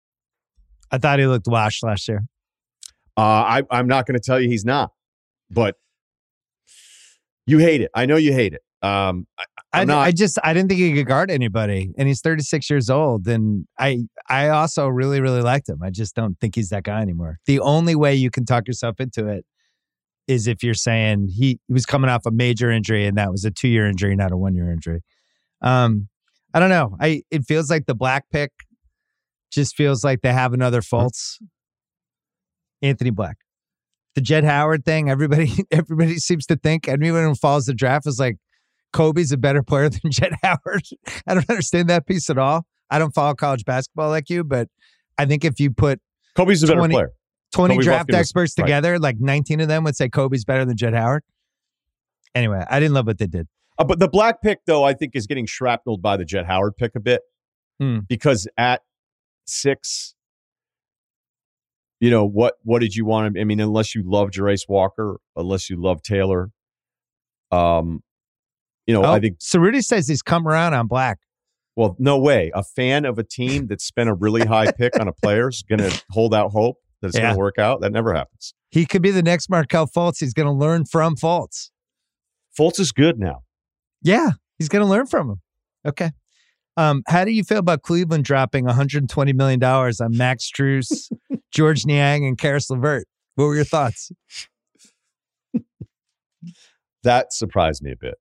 I thought he looked washed last year. Uh, I, I'm not going to tell you he's not, but you hate it. I know you hate it. Um, I, I, not, I just, I didn't think he could guard anybody, and he's thirty-six years old. And I, I also really, really liked him. I just don't think he's that guy anymore. The only way you can talk yourself into it is if you're saying he, he was coming off a major injury and that was a two-year injury, not a one-year injury. Um, I don't know. I It feels like the Black pick just feels like they have another Fultz. Anthony Black. The Jett Howard thing, everybody everybody seems to think, anyone who follows the draft is like, Kobe's a better player than Jett Howard. I don't understand that piece at all. I don't follow college basketball like you, but I think if you put Kobe's a better twenty, player. twenty Kobe draft Buffkin experts was, together, right. like nineteen of them would say Kobe's better than Jett Howard. Anyway, I didn't love what they did. Uh, but the Black pick, though, I think is getting shrapneled by the Jett Howard pick a bit hmm. because at six, you know, what what did you want? I mean, unless you love Jarace Walker, unless you love Taylor, um, you know, oh, I think Cerruti says he's come around on Black. Well, no way. A fan of a team that spent a really high pick on a player is going to hold out hope that it's yeah. going to work out. That never happens. He could be the next Markelle Fultz. He's going to learn from Fultz. Fultz is good now. Yeah, he's going to learn from him. Okay. Um, how do you feel about Cleveland dropping one hundred twenty million dollars on Max Strus, George Niang, and Karis LeVert? What were your thoughts? That surprised me a bit.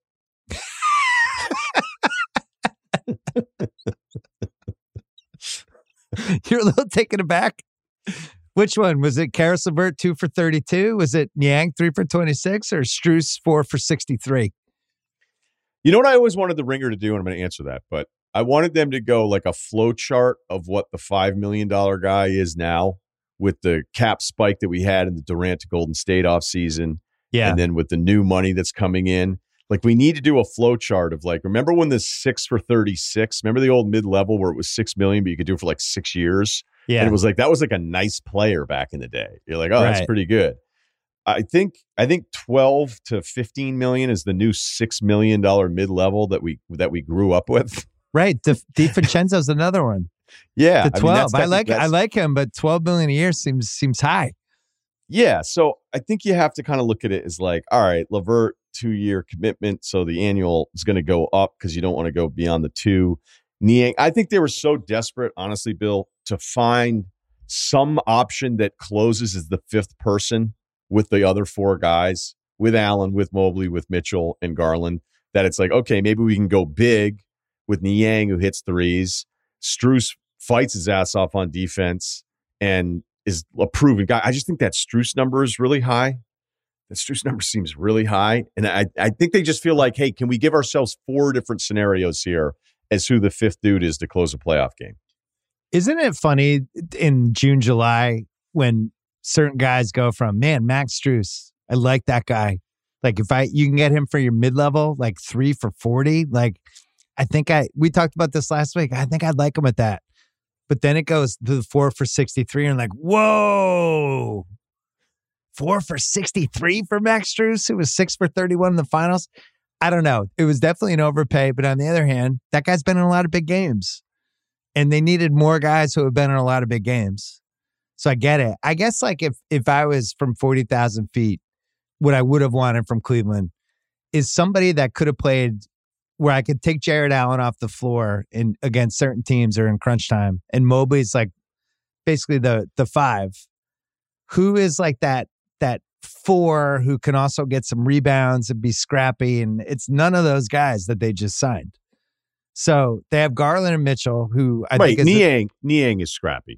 You're a little taken aback. Which one? Was it Karis LeVert two for thirty-two? Was it Niang three for twenty-six or Strus four for sixty-three? You know what I always wanted the Ringer to do, and I'm going to answer that, but I wanted them to go like a flow chart of what the five million dollars guy is now with the cap spike that we had in the Durant to Golden State offseason. Yeah. And then with the new money that's coming in. Like, we need to do a flow chart of, like, remember when the six for thirty-six, remember the old mid-level where it was six million, but you could do it for like six years? Yeah. And it was like, that was like a nice player back in the day. You're like, oh, right. That's pretty good. I think, I think twelve to fifteen million is the new six million dollars mid-level that we, that we grew up with. Right. De, DiVincenzo's another one. Yeah. The twelve. I, mean, I like, I like him, but twelve million a year seems, seems high. Yeah. So I think you have to kind of look at it as like, all right, LeVert, two-year commitment, so the annual is going to go up because you don't want to go beyond the two. Niang, I think they were so desperate, honestly, Bill, to find some option that closes as the fifth person with the other four guys, with Allen, with Mobley, with Mitchell, and Garland, that it's like, okay, maybe we can go big with Niang, who hits threes. Strus fights his ass off on defense and is a proven guy. I just think that Strus number is really high. The Strus number seems really high. And I, I think they just feel like, hey, can we give ourselves four different scenarios here as who the fifth dude is to close a playoff game? Isn't it funny in June, July, when certain guys go from, man, Max Strus, I like that guy. Like if I, you can get him for your mid-level, like three for forty. Like I think I, we talked about this last week. I think I'd like him at that. But then it goes to the four for sixty-three and like, whoa, four for sixty-three for Max Strus, who was six for thirty-one in the finals. I don't know. It was definitely an overpay. But on the other hand, that guy's been in a lot of big games. And they needed more guys who have been in a lot of big games. So I get it. I guess like if if I was from forty thousand feet, what I would have wanted from Cleveland is somebody that could have played where I could take Jared Allen off the floor in against certain teams or in crunch time. And Mobley's like basically the the five. Who is like that that four who can also get some rebounds and be scrappy. And it's none of those guys that they just signed. So they have Garland and Mitchell, who I Wait, think is Niang, the, Niang is scrappy.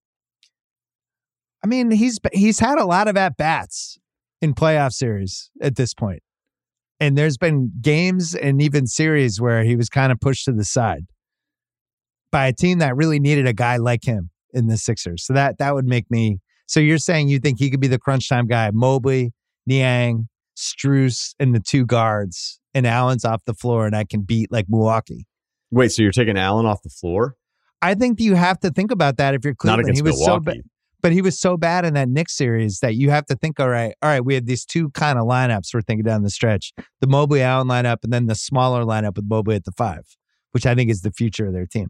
I mean, he's he's had a lot of at bats in playoff series at this point, and there's been games and even series where he was kind of pushed to the side by a team that really needed a guy like him in the Sixers. So that that would make me. So you're saying you think he could be the crunch time guy? Mobley, Niang, Strus, and the two guards, and Allen's off the floor, and I can beat like Milwaukee. Wait, so you're taking Allen off the floor? I think you have to think about that if you're Cleveland. Not against he was Milwaukee. so bad, but he was so bad in that Knicks series that you have to think, all right, all right, we have these two kind of lineups we're thinking down the stretch. The Mobley Allen lineup and then the smaller lineup with Mobley at the five, which I think is the future of their team.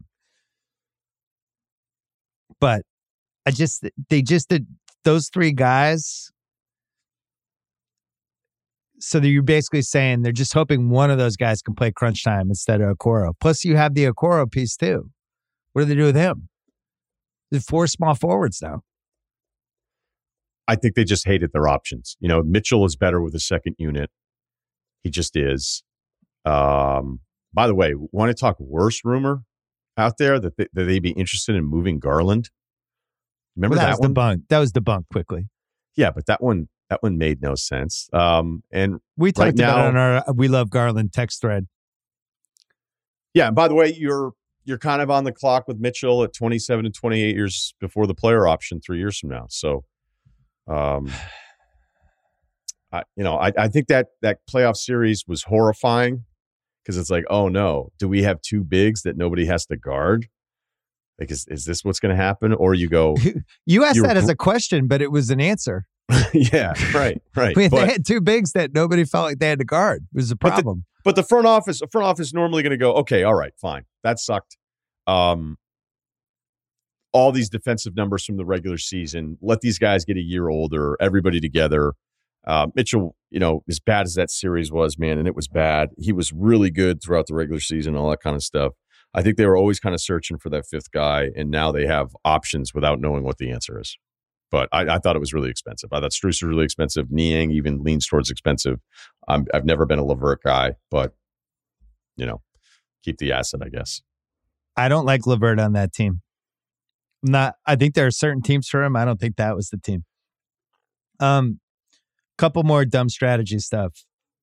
But I just, they just did those three guys. So you're basically saying they're just hoping one of those guys can play crunch time instead of Okoro. Plus, you have the Okoro piece too. What do they do with him? There's four small forwards now. I think they just hated their options. You know, Mitchell is better with a second unit. He just is. Um, by the way, want to talk worse rumor out there that, they, that they'd be interested in moving Garland? Remember well, that, that was one? Debunked. That was debunked quickly. Yeah, but that one that one made no sense. Um, and we talked right about now, it on our We Love Garland text thread. Yeah, and by the way, you're you're kind of on the clock with Mitchell at twenty-seven and twenty-eight years before the player option three years from now. So, um, I, you know, I, I think that that playoff series was horrifying because it's like, oh no, do we have two bigs that nobody has to guard? Like, is, is this what's going to happen? Or you go, you asked that as a question, but it was an answer. Yeah, right, right. I mean, but, they had two bigs that nobody felt like they had to guard. It was a problem. But the, but the front office, the front office is normally going to go, okay, all right, fine. That sucked. Um, all these defensive numbers from the regular season, let these guys get a year older, everybody together. Uh, Mitchell, you know, as bad as that series was, man, and it was bad, he was really good throughout the regular season, all that kind of stuff. I think they were always kind of searching for that fifth guy, and now they have options without knowing what the answer is. But I, I thought it was really expensive. I thought Strus was really expensive. Niang even leans towards expensive. I'm, I've never been a LeVert guy, but, you know, keep the asset, I guess. I don't like LeVert on that team. I'm not. I think there are certain teams for him. I don't think that was the team. Um, couple more dumb strategy stuff.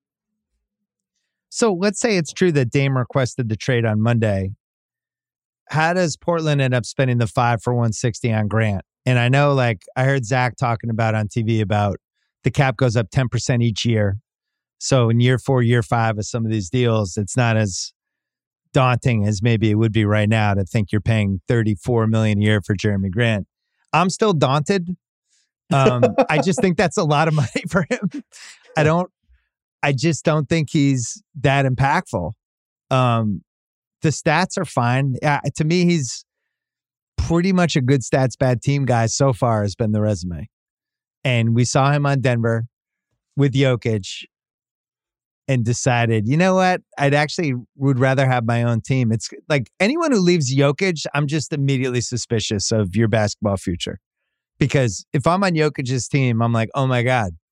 So let's say it's true that Dame requested the trade on Monday. How does Portland end up spending the five for one sixty on Grant? And I know, like, I heard Zach talking about on T V about the cap goes up ten percent each year. So in year four, year five of some of these deals, it's not as daunting as maybe it would be right now to think you're paying thirty-four million dollars a year for Jeremy Grant. I'm still daunted. Um, I just think that's a lot of money for him. I don't, I just don't think he's that impactful. Um, the stats are fine. Uh, to me, he's pretty much a good stats, bad team guy so far has been the resume. And we saw him on Denver with Jokic and decided, you know what? I'd actually would rather have my own team. It's like anyone who leaves Jokic, I'm just immediately suspicious of your basketball future. Because if I'm on Jokic's team, I'm like, oh my God,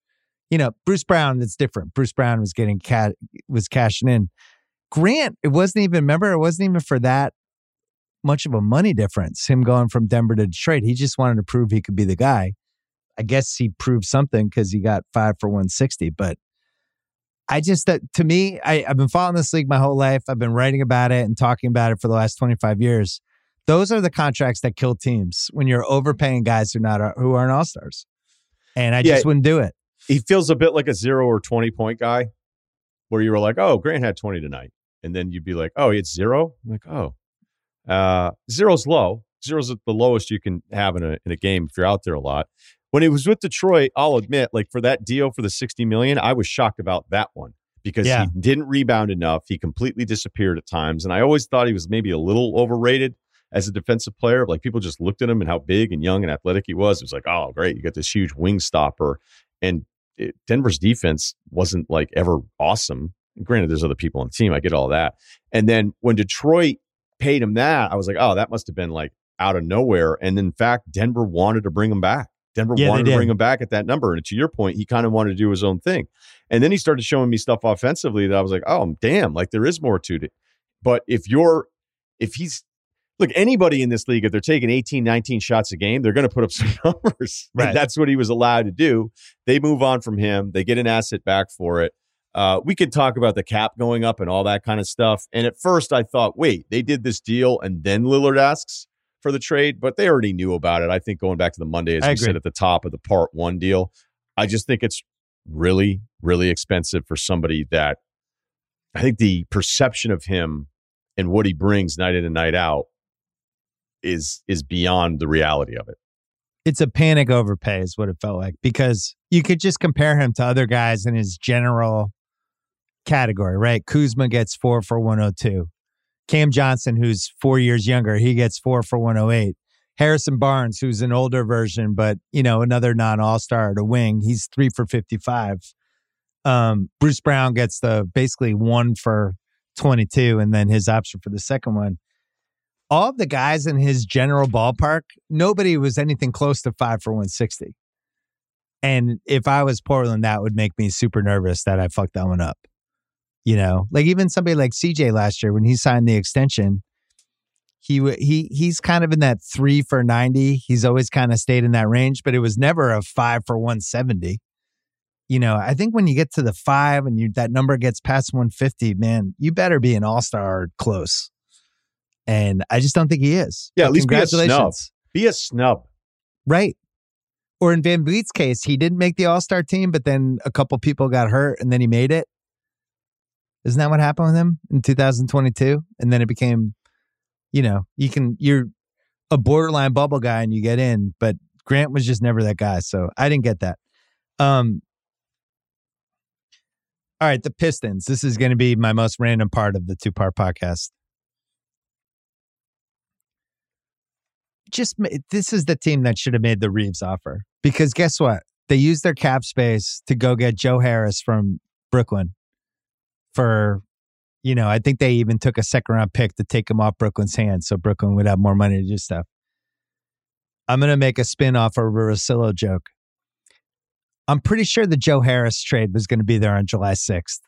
you know, Bruce Brown, it's different. Bruce Brown was getting cat was cashing in. Grant, it wasn't even, remember, it wasn't even for that much of a money difference, him going from Denver to Detroit. He just wanted to prove he could be the guy. I guess he proved something because he got five for one sixty. But I just, uh, to me, I, I've been following this league my whole life. I've been writing about it and talking about it for the last twenty-five years. Those are the contracts that kill teams when you're overpaying guys who not who aren't all-stars. And I Yeah. just wouldn't do it. He feels a bit like a zero or twenty point guy where you were like, oh, Grant had twenty tonight. And then you'd be like, oh, it's zero? I'm like, oh, uh, zero's low. Zero's the lowest you can have in a in a game if you're out there a lot. When he was with Detroit, I'll admit, like for that deal for the sixty million dollars, I was shocked about that one because Yeah. he didn't rebound enough. He completely disappeared at times. And I always thought he was maybe a little overrated as a defensive player. Like people just looked at him and how big and young and athletic he was. It was like, oh, great. You got this huge wing stopper. And it, Denver's defense wasn't like ever awesome. Granted, there's other people on the team. I get all that. And then when Detroit paid him that, I was like, oh, that must have been like out of nowhere. And in fact, Denver wanted to bring him back. Denver Yeah, wanted they to did. bring him back at that number. And to your point, he kind of wanted to do his own thing. And then he started showing me stuff offensively that I was like, oh, damn, like there is more to it. But if you're, if he's, look, anybody in this league, if they're taking eighteen, nineteen shots a game, they're going to put up some numbers. Right. And that's what he was allowed to do. They move on from him. They get an asset back for it. Uh, we could talk about the cap going up and all that kind of stuff. And at first I thought, wait, they did this deal and then Lillard asks for the trade, but they already knew about it. I think going back to the Monday, as I we agree. said at the top of the part one deal, I just think it's really, really expensive for somebody that I think the perception of him and what he brings night in and night out is is beyond the reality of it. It's a panic overpay is what it felt like, because you could just compare him to other guys in his general category, right? Kuzma gets four for one oh two. Cam Johnson, who's four years younger, he gets four for one oh eight. Harrison Barnes, who's an older version, but, you know, another non-all-star to wing, he's three for fifty-five. Um, Bruce Brown gets the basically one for twenty-two, and then his option for the second one. All of the guys in his general ballpark, nobody was anything close to five for one sixty. And if I was Portland, that would make me super nervous that I fucked that one up. You know, like even somebody like C J last year when he signed the extension, he w- he he's kind of in that three for ninety. He's always kind of stayed in that range, but it was never a five for one seventy. You know, I think when you get to the five and you that number gets past one fifty, man, you better be an all-star or close. And I just don't think he is. Yeah, But at least be a snub. congratulations. Be a snub. Right. Or in Van Vliet's case, he didn't make the all-star team, but then a couple people got hurt and then he made it. Isn't that what happened with him in two thousand twenty-two? And then it became, you know, you can, you're a borderline bubble guy and you get in, but Grant was just never that guy. So I didn't get that. Um, all right, the Pistons. This is going to be my most random part of the two-part podcast. Just this is the team that should have made the Reeves offer, because guess what? They used their cap space to go get Joe Harris from Brooklyn for, you know, I think they even took a second round pick to take him off Brooklyn's hands so Brooklyn would have more money to do stuff. I'm going to make a spin off of a Russillo joke. I'm pretty sure the Joe Harris trade was going to be there on July sixth.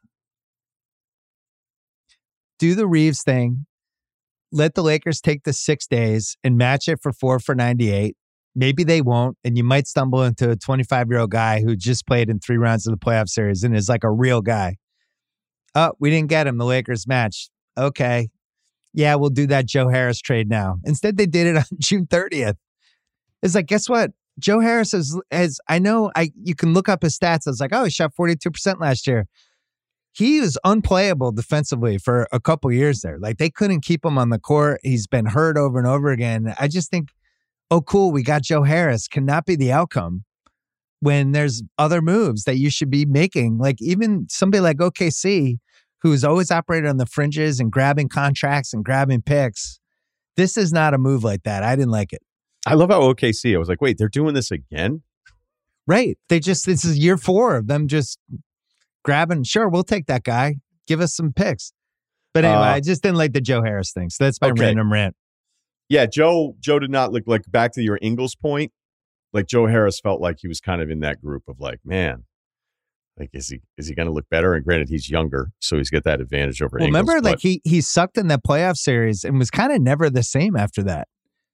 Do the Reeves thing. Let the Lakers take the six days and match it for four for ninety-eight. Maybe they won't, and you might stumble into a twenty-five-year-old guy who just played in three rounds of the playoff series and is like a real guy. Oh, we didn't get him. The Lakers matched. Okay. Yeah, we'll do that Joe Harris trade now. Instead, they did it on June thirtieth. It's like, guess what? Joe Harris is, as I know, I you can look up his stats. I was like, oh, he shot forty-two percent last year. He was unplayable defensively for a couple years there. Like they couldn't keep him on the court. He's been hurt over and over again. I just think, oh, cool, we got Joe Harris. Cannot be the outcome when there's other moves that you should be making. Like even somebody like O K C, who's always operated on the fringes and grabbing contracts and grabbing picks. This is not a move like that. I didn't like it. I love how O K C, I was like, wait, they're doing this again? Right. They just, this is year four of them just grabbing, sure, we'll take that guy. Give us some picks. But anyway, Uh, I just didn't like the Joe Harris thing. So that's my Okay. random rant. Yeah, Joe Joe did not look like, back to your Ingles point, like Joe Harris felt like he was kind of in that group of like, man, Like, is he is he going to look better? And granted, he's younger, so he's got that advantage over well, Ingles. Remember, but, like he he sucked in that playoff series and was kind of never the same after that.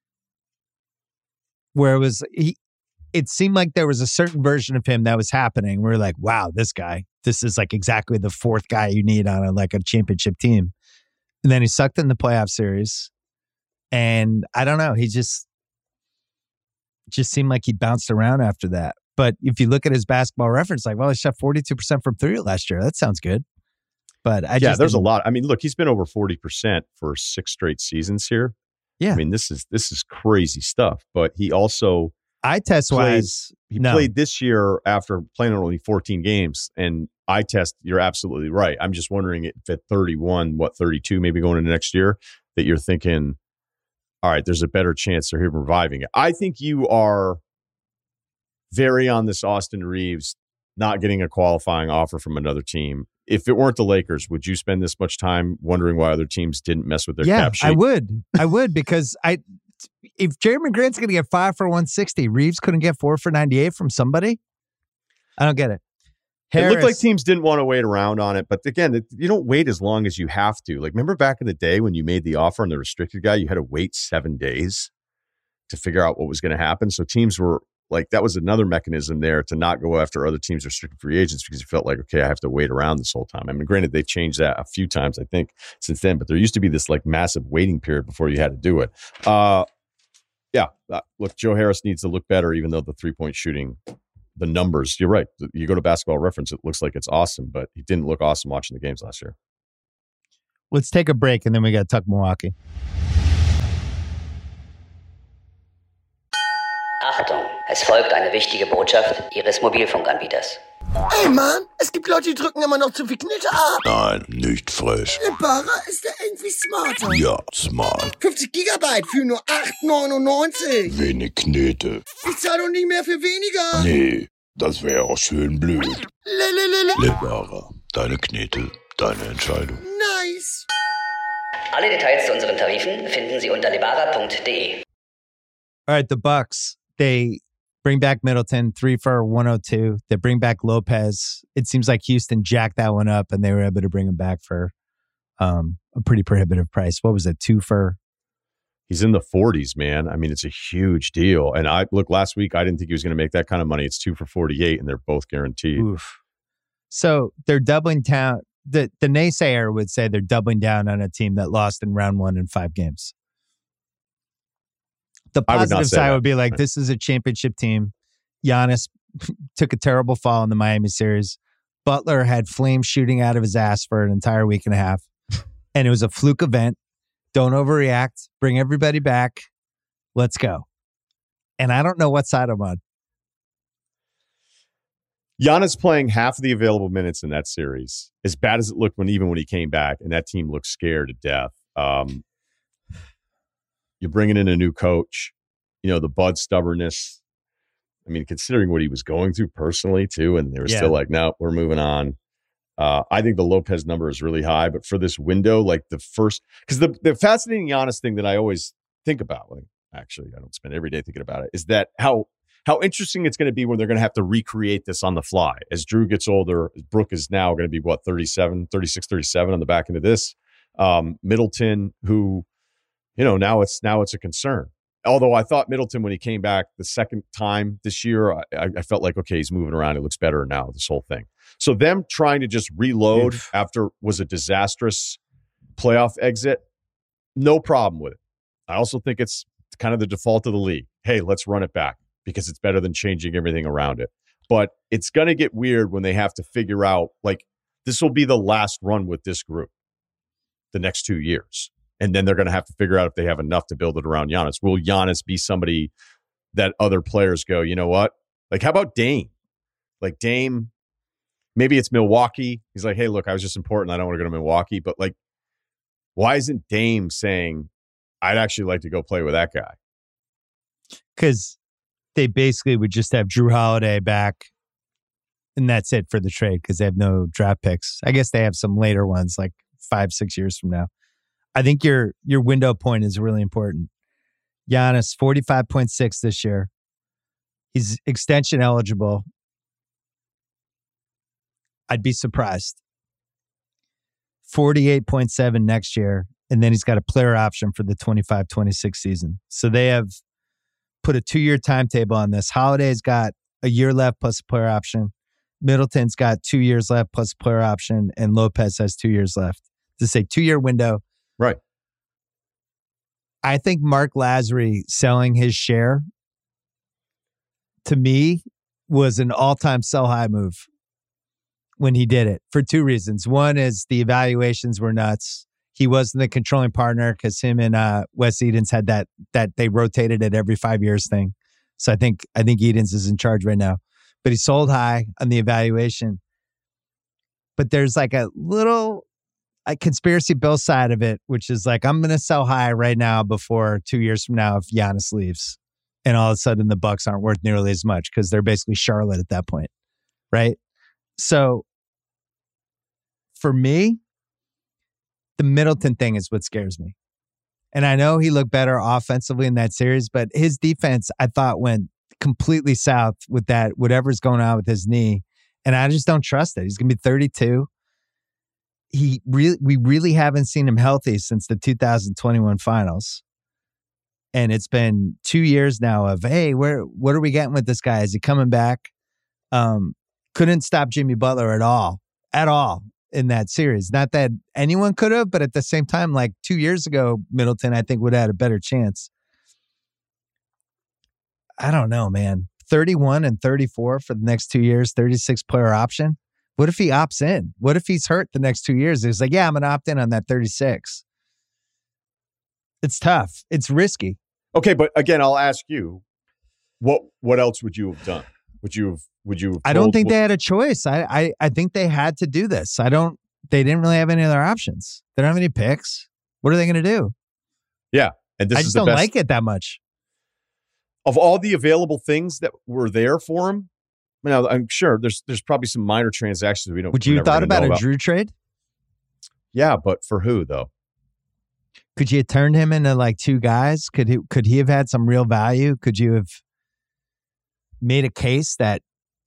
Where it was, he, it seemed like there was a certain version of him that was happening. We we're like, wow, this guy, this is like exactly the fourth guy you need on a, like a championship team. And then he sucked in the playoff series. And I don't know, he just, just seemed like he bounced around after that. But if you look at his basketball reference, like, well, he shot forty-two percent from three last year. That sounds good. But I yeah, just there's a lot. I mean, look, he's been over forty percent for six straight seasons here. Yeah. I mean, this is this is crazy stuff. But he also eye test played, wise, he no. played this year after playing on only fourteen games. And eye test, you're absolutely right. I'm just wondering if at thirty-one, what, thirty-two, maybe going into next year, that you're thinking, all right, there's a better chance they're him reviving it. I think you are very on this Austin Reeves not getting a qualifying offer from another team. If it weren't the Lakers, would you spend this much time wondering why other teams didn't mess with their yeah, cap sheet? I would. I would because I, if Jeremy Grant's going to get five for one sixty, Reeves couldn't get four for ninety-eight from somebody. I don't get it. Harris, it looked like teams didn't want to wait around on it. But again, it, you don't wait as long as you have to. Like, remember back in the day when you made the offer on the restricted guy, you had to wait seven days to figure out what was going to happen. So teams were like, that was another mechanism there to not go after other teams' restricted free agents because you felt like, okay, I have to wait around this whole time. I mean, granted, they've changed that a few times, I think, since then. But there used to be this like massive waiting period before you had to do it. Uh, yeah, uh, look, Joe Harris needs to look better, even though the three-point shooting, the numbers, you're right. You go to Basketball Reference, it looks like it's awesome, but he didn't look awesome watching the games last year. Let's take a break, and then we got to talk Milwaukee. Achtung, es folgt eine wichtige Botschaft Ihres Mobilfunkanbieters. Ey Mann, es gibt Leute, die drücken immer noch zu viel Knete ab. Nein, nicht frech. Lebara ist der irgendwie smarter. Ja, smart. fünfzig Gigabyte für nur acht neunundneunzig. Wenig Knete. Ich zahle doch nicht mehr für weniger. Nee, das wäre auch schön blöd. Lelelele. Lebara, deine Knete, deine Entscheidung. Nice. Alle Details zu unseren Tarifen finden Sie unter lebara punkt de. All right, the Bucks, they bring back Middleton, three for one oh two. They bring back Lopez. It seems like Houston jacked that one up, and they were able to bring him back for um, a pretty prohibitive price. What was it, two for? He's in the forties, man. I mean, it's a huge deal. And I look, last week, I didn't think he was going to make that kind of money. It's two for forty-eight, and they're both guaranteed. Oof. So they're doubling down. The, the naysayer would say they're doubling down on a team that lost in round one in five games. The positive side that. would be like, this is a championship team. Giannis took a terrible fall in the Miami series. Butler had flames shooting out of his ass for an entire week and a half. And it was a fluke event. Don't overreact. Bring everybody back. Let's go. And I don't know what side I'm on. Giannis playing half of the available minutes in that series, as bad as it looked when even when he came back, and that team looked scared to death. Um, You're bringing in a new coach, you know, the Bud stubbornness. I mean, considering what he was going through personally, too, and they were yeah. still like, no, we're moving on. Uh, I think the Lopez number is really high, but for this window, like the first, because the, the fascinating Giannis thing that I always think about, like, actually, I don't spend every day thinking about it, is that how how interesting it's going to be when they're going to have to recreate this on the fly. As Drew gets older, Brooke is now going to be, what, thirty-seven, thirty-six, thirty-seven on the back end of this. Um, Middleton, who... You know, now it's now it's a concern. Although I thought Middleton, when he came back the second time this year, I, I felt like, okay, he's moving around. He looks better now, this whole thing. So them trying to just reload Oof. after was a disastrous playoff exit, no problem with it. I also think it's kind of the default of the league. Hey, let's run it back because it's better than changing everything around it. But it's going to get weird when they have to figure out, like, this will be the last run with this group the next two years. And then they're going to have to figure out if they have enough to build it around Giannis. Will Giannis be somebody that other players go, you know what? Like, how about Dame? Like, Dame, maybe it's Milwaukee. He's like, hey, look, I was just important. I don't want to go to Milwaukee. But, like, why isn't Dame saying, I'd actually like to go play with that guy? Because they basically would just have Drew Holiday back, and that's it for the trade because they have no draft picks. I guess they have some later ones, like five, six years from now. I think your your window point is really important. Giannis, forty-five point six this year. He's extension eligible. I'd be surprised. forty-eight point seven next year, and then he's got a player option for the twenty-five twenty-six season. So they have put a two-year timetable on this. Holiday's got a year left plus a player option. Middleton's got two years left plus a player option, and Lopez has two years left. This is a two-year window. Right. I think Mark Lasry selling his share, to me, was an all-time sell-high move when he did it for two reasons. One is the evaluations were nuts. He wasn't the controlling partner because him and uh, Wes Edens had that that they rotated it every five years thing. So I think I think Edens is in charge right now. But he sold high on the evaluation. But there's like a little a conspiracy bill side of it, which is like, I'm going to sell high right now before two years from now if Giannis leaves. And all of a sudden the Bucks aren't worth nearly as much because they're basically Charlotte at that point. Right? So for me, the Middleton thing is what scares me. And I know he looked better offensively in that series, but his defense, I thought, went completely south with that, whatever's going on with his knee. And I just don't trust it. He's going to be thirty-two. He really, we really haven't seen him healthy since the two thousand twenty-one finals. And it's been two years now of, hey, where, what are we getting with this guy? Is he coming back? Um, couldn't stop Jimmy Butler at all, at all in that series. Not that anyone could have, but at the same time, like two years ago, Middleton, I think, would have had a better chance. I don't know, man. thirty-one and thirty-four for the next two years, thirty-six player option. What if he opts in? What if he's hurt the next two years? He's like, yeah, I'm going to opt in on that thirty-six. It's tough. It's risky. Okay, but again, I'll ask you, what what else would you have done? Would you have would you have I don't told- think they had a choice. I, I I think they had to do this. I don't they didn't really have any other options. They don't have any picks. What are they going to do? Yeah. And this I is just the don't best like it that much. of all the available things that were there for him. Now, I'm sure there's there's probably some minor transactions we don't. Would you have thought about a Drew trade? Yeah, but for who though? Could you have turned him into like two guys? Could he could he have had some real value? Could you have made a case that,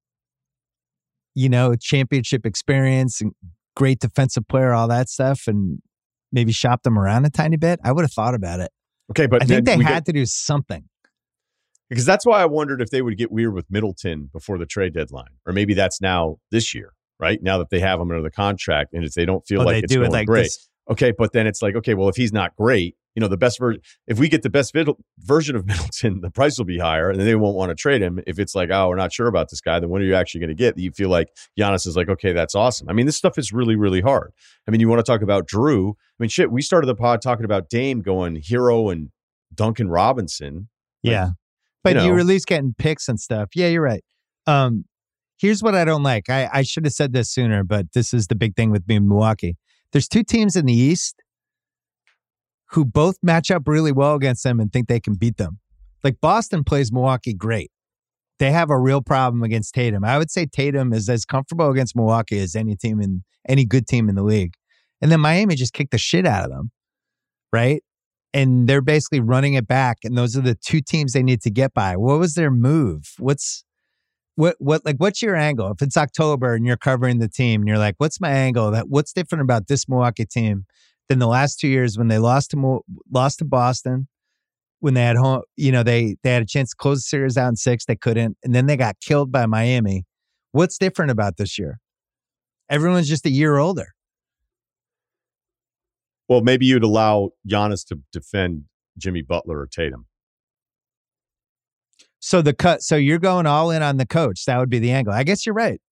you know, championship experience and great defensive player, all that stuff, and maybe shopped him around a tiny bit? I would have thought about it. Okay, but I think they we had get, to do something. Because that's why I wondered if they would get weird with Middleton before the trade deadline, or maybe that's now this year, right? Now that they have him under the contract, and if they don't feel Oh, like they it's do it going like great, this. okay. But then it's like, okay, well, if he's not great, you know, the best version. If we get the best vid- version of Middleton, the price will be higher, and then they won't want to trade him. If it's like, oh, we're not sure about this guy, then what are you actually going to get? You feel like Giannis is like, okay, that's awesome. I mean, this stuff is really, really hard. I mean, you want to talk about Drew? I mean, shit. We started the pod talking about Dame going Hero and Duncan Robinson. Like, Yeah. But you know. you were at least getting picks and stuff. Yeah, you're right. Um, here's what I don't like. I, I should have said this sooner, but this is the big thing with me in Milwaukee. There's two teams in the East who both match up really well against them and think they can beat them. Like Boston plays Milwaukee great. They have a real problem against Tatum. I would say Tatum is as comfortable against Milwaukee as any team in any good team in the league. And then Miami just kicked the shit out of them, right? And they're basically running it back. And those are the two teams they need to get by. What was their move? What's what what like what's your angle? If it's October and you're covering the team and you're like, what's my angle? That what's different about this Milwaukee team than the last two years when they lost to Mo- lost to Boston, when they had home, you know, they they had a chance to close the series out in six, they couldn't, and then they got killed by Miami. What's different about this year? Everyone's just a year older. Well, maybe you'd allow Giannis to defend Jimmy Butler or Tatum. So the cut. So you're going all in on the coach. That would be the angle. I guess you're right.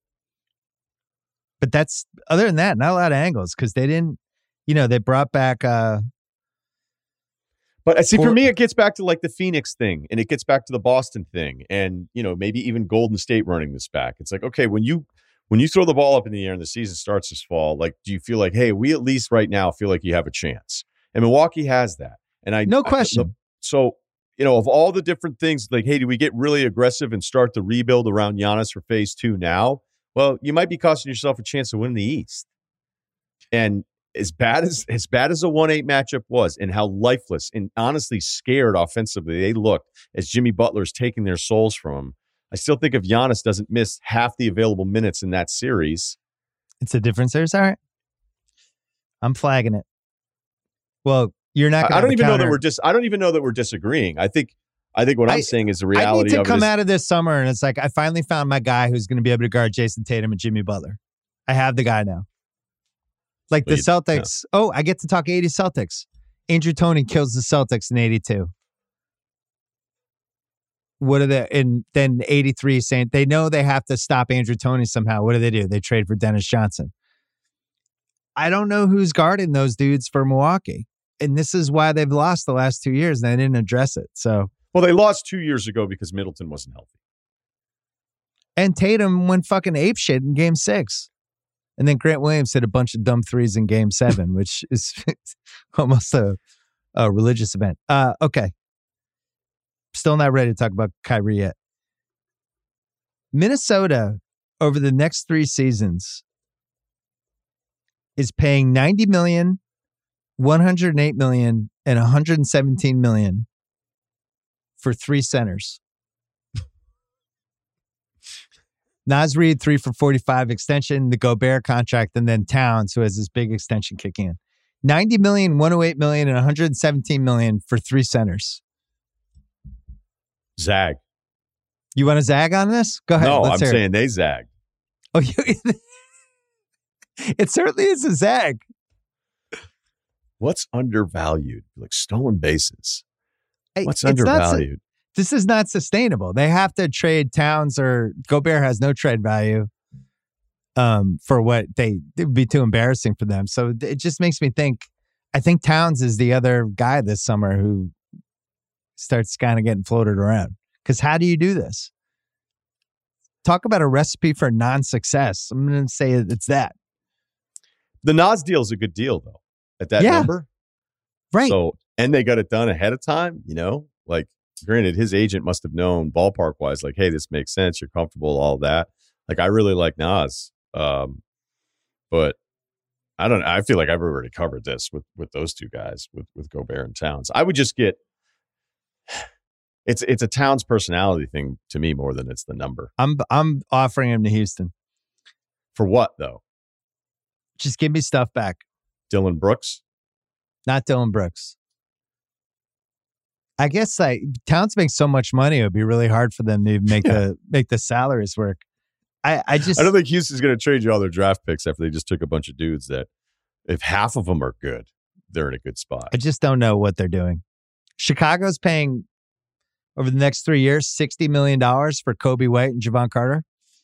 But that's other than that, not a lot of angles because they didn't. You know, they brought back. Uh, But see, for For- me, it gets back to like the Phoenix thing, and it gets back to the Boston thing, and you know, maybe even Golden State running this back. It's like, okay, when you when you throw the ball up in the air and the season starts this fall, like, do you feel like, hey, we at least right now feel like you have a chance? And Milwaukee has that, and I No I- question. so, you know, of all the different things, like, hey, do we get really aggressive and start the rebuild around Giannis for phase two now? Well, you might be costing yourself a chance to win the East. And as bad as as bad as a one eight matchup was, and how lifeless and honestly scared offensively they looked as Jimmy Butler's taking their souls from them, I still think if Giannis doesn't miss half the available minutes in that series, it's a different series. All right, I'm flagging it. Well, you're not. I, I don't even counter. know that we're dis. I don't even know that we're disagreeing. I think. I think what I'm I, saying is the reality. reality I need to of come it is, out of this summer, and it's like I finally found my guy who's going to be able to guard Jason Tatum and Jimmy Butler. I have the guy now. Like the you, Celtics. Yeah. Oh, I get to talk eighty Celtics. Andrew Toney kills the Celtics in eighty-two. What are they? And then eighty-three saying they know they have to stop Andrew Toney somehow. What do they do? They trade for Dennis Johnson. I don't know who's guarding those dudes for Milwaukee. And this is why they've lost the last two years. And they didn't address it. So, well, they lost two years ago because Middleton wasn't healthy. And Tatum went fucking apeshit in game six. And then Grant Williams hit a bunch of dumb threes in game seven, which is almost a, a religious event. Uh, okay. Still not ready to talk about Kyrie yet. Minnesota, over the next three seasons, is paying ninety million dollars, one hundred eight million dollars, and one hundred seventeen million dollars for three centers. Naz Reid, three for forty-five extension, the Gobert contract, and then Towns, who has this big extension kicking in. ninety million dollars, one hundred eight million dollars, and one hundred seventeen million dollars for three centers. Zag. You want to zag on this? Go ahead. No, Let's I'm hear saying it. they zagged. Oh, you, it certainly is a zag. What's undervalued? Like stolen bases. What's it's undervalued? Not, this is not sustainable. They have to trade Towns, or Gobert has no trade value um, for what they, it would be too embarrassing for them. So it just makes me think, I think Towns is the other guy this summer who starts kind of getting floated around. Because how do you do this? Talk about a recipe for non-success. I'm going to say it's that. The Naz deal is a good deal, though, at that yeah. number. Right. So, and they got it done ahead of time, you know? Like, granted, his agent must have known ballpark-wise, like, hey, this makes sense. You're comfortable, all that. Like, I really like Naz. Um, but I don't know. I feel like I've already covered this with, with those two guys, with, with Gobert and Towns. I would just get... It's it's a Towns personality thing to me more than it's the number. I'm I'm offering him to Houston. For what, though? Just give me stuff back. Dylan Brooks? Not Dylan Brooks. I guess like Towns makes so much money, it would be really hard for them to make yeah. the make the salaries work. I, I just I don't think Houston's going to trade you all their draft picks after they just took a bunch of dudes that if half of them are good, they're in a good spot. I just don't know what they're doing. Chicago's paying over the next three years, sixty million dollars for Kobe White and Javon Carter.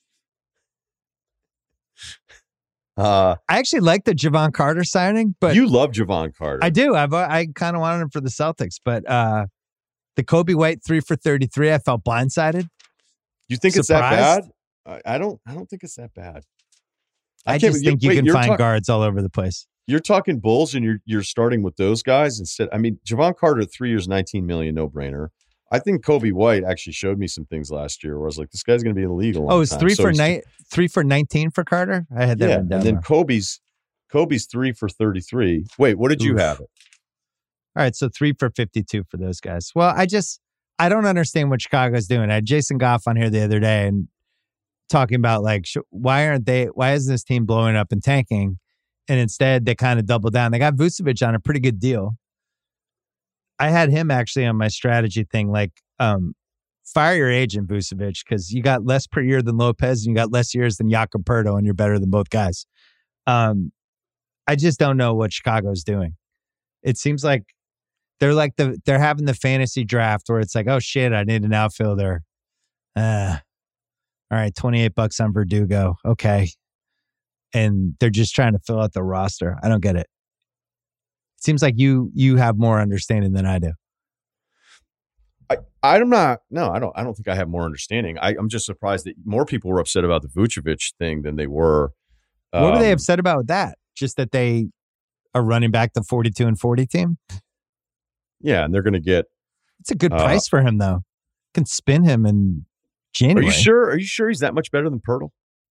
Uh, I actually like the Javon Carter signing, but you love Javon Carter. I do. I've, I kind of wanted him for the Celtics, but uh, the Kobe White three for thirty-three, I felt blindsided. You think Surprised? It's that bad? I, I don't. I don't think it's that bad. I, I just think you, you wait, can find talk- guards all over the place. You're talking Bulls, and you're you're starting with those guys instead. I mean, Javon Carter, three years, nineteen million, no brainer. I think Kobe White actually showed me some things last year where I was like, this guy's going to be in the league a long time. Oh, it's time. three so for ni- three for nineteen for Carter? I had that yeah, written down. And then there. Kobe's Kobe's three for thirty-three. Wait, what did you Oof. have it? All right, so three for fifty-two for those guys. Well, I just, I don't understand what Chicago's doing. I had Jason Goff on here the other day and talking about like, sh- why aren't they, why isn't this team blowing up and tanking? And instead they kind of double down. They got Vucevic on a pretty good deal. I had him actually on my strategy thing, like, um, fire your agent, Vucevic, because you got less per year than Lopez and you got less years than Jakob Poeltl, and you're better than both guys. Um, I just don't know what Chicago's doing. It seems like they're like the they're having the fantasy draft where it's like, oh shit, I need an outfielder. Uh, all right, twenty-eight bucks on Verdugo. Okay. And they're just trying to fill out the roster. I don't get it. It seems like you you have more understanding than I do. I, I'm not. No, I don't. I don't think I have more understanding. I, I'm just surprised that more people were upset about the Vucevic thing than they were. Um, what were they um, upset about with that? Just that they are running back the forty-two and forty team? Yeah, and they're going to get. It's a good uh, price for him, though. Can spin him in January. Are you sure? Are you sure he's that much better than Poeltl?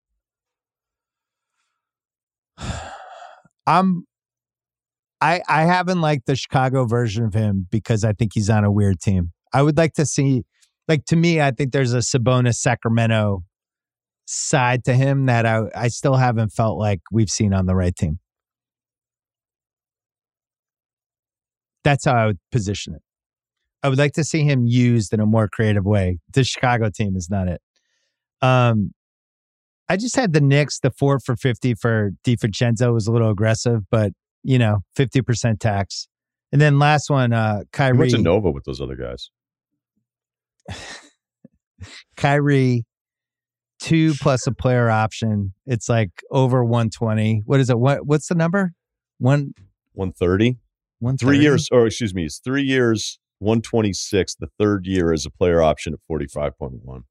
I'm. I I haven't liked the Chicago version of him because I think he's on a weird team. I would like to see Like, to me, I think there's a Sabonis Sacramento side to him that I, I still haven't felt like we've seen on the right team. That's how I would position it. I would like to see him used in a more creative way. The Chicago team is not it. Um, I just had the Knicks, the four for fifty for DiVincenzo was a little aggressive, but, you know, fifty percent tax. And then last one, uh, Kyrie. He went to Nova with those other guys. Kyrie, two plus a player option. It's like over one twenty. What is it? What What's the number? One one thirty. One three years, or excuse me, it's three years, one twenty-six. The third year is a player option at forty-five point one.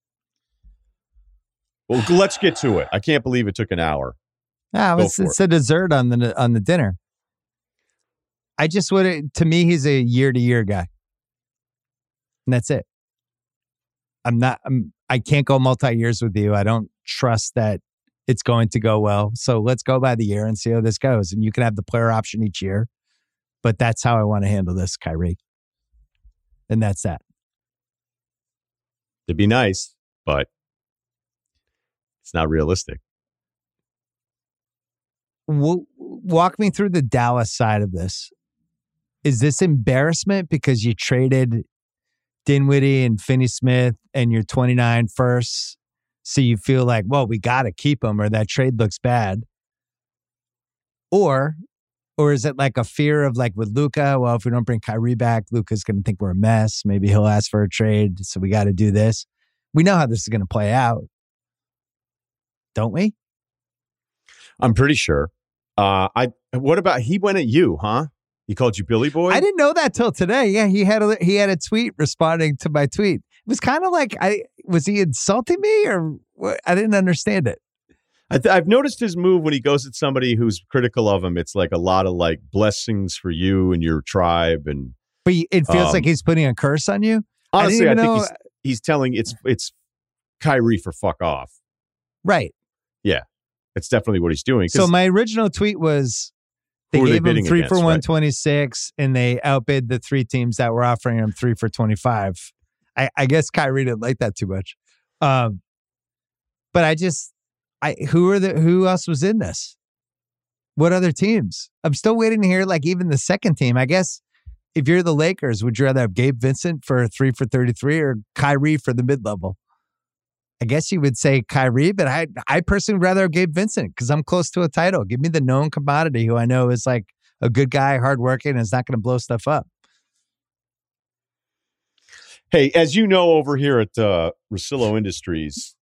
Well, let's get to it. I can't believe it took an hour. Ah, it's, it's a dessert on the on the dinner. I just would. To me, he's a year to year guy, and that's it. I'm not. I'm. I can't go multi years with you. I don't trust that it's going to go well. So let's go by the year and see how this goes. And you can have the player option each year, but that's how I want to handle this, Kyrie. And that's that. It'd be nice, but it's not realistic. W- walk me through the Dallas side of this. Is this embarrassment because you traded Dinwiddie and Finney-Smith and your twenty-nine firsts, so you feel like, well, we got to keep them, or that trade looks bad? Or, or is it like a fear of, like with Luka, well, if we don't bring Kyrie back, Luka's going to think we're a mess. Maybe he'll ask for a trade, so we got to do this. We know how this is going to play out, don't we? I'm pretty sure. Uh, I. What about he went at you, huh? He called you Billy Boy? I didn't know that till today. Yeah, he had a he had a tweet responding to my tweet. It was kind of like, I was he insulting me, or what? I didn't understand it. I th- I've noticed his move when he goes at somebody who's critical of him. It's like a lot of like blessings for you and your tribe, and but it feels um, like he's putting a curse on you. Honestly, I, I think know. he's, he's telling it's it's Kyrie for fuck off. Right. Yeah, it's definitely what he's doing. So my original tweet was, they gave they him three against, for one right? twenty-six, and they outbid the three teams that were offering him three for twenty-five. I, I guess Kyrie didn't like that too much. Um, but I just, I who are the who else was in this? What other teams? I'm still waiting to hear, like, even the second team. I guess if you're the Lakers, would you rather have Gabe Vincent for three for thirty-three or Kyrie for the mid level? I guess you would say Kyrie, but I I personally would rather have Gabe Vincent because I'm close to a title. Give me the known commodity who I know is like a good guy, hardworking, and is not going to blow stuff up. Hey, as you know, over here at uh, Rosillo Industries,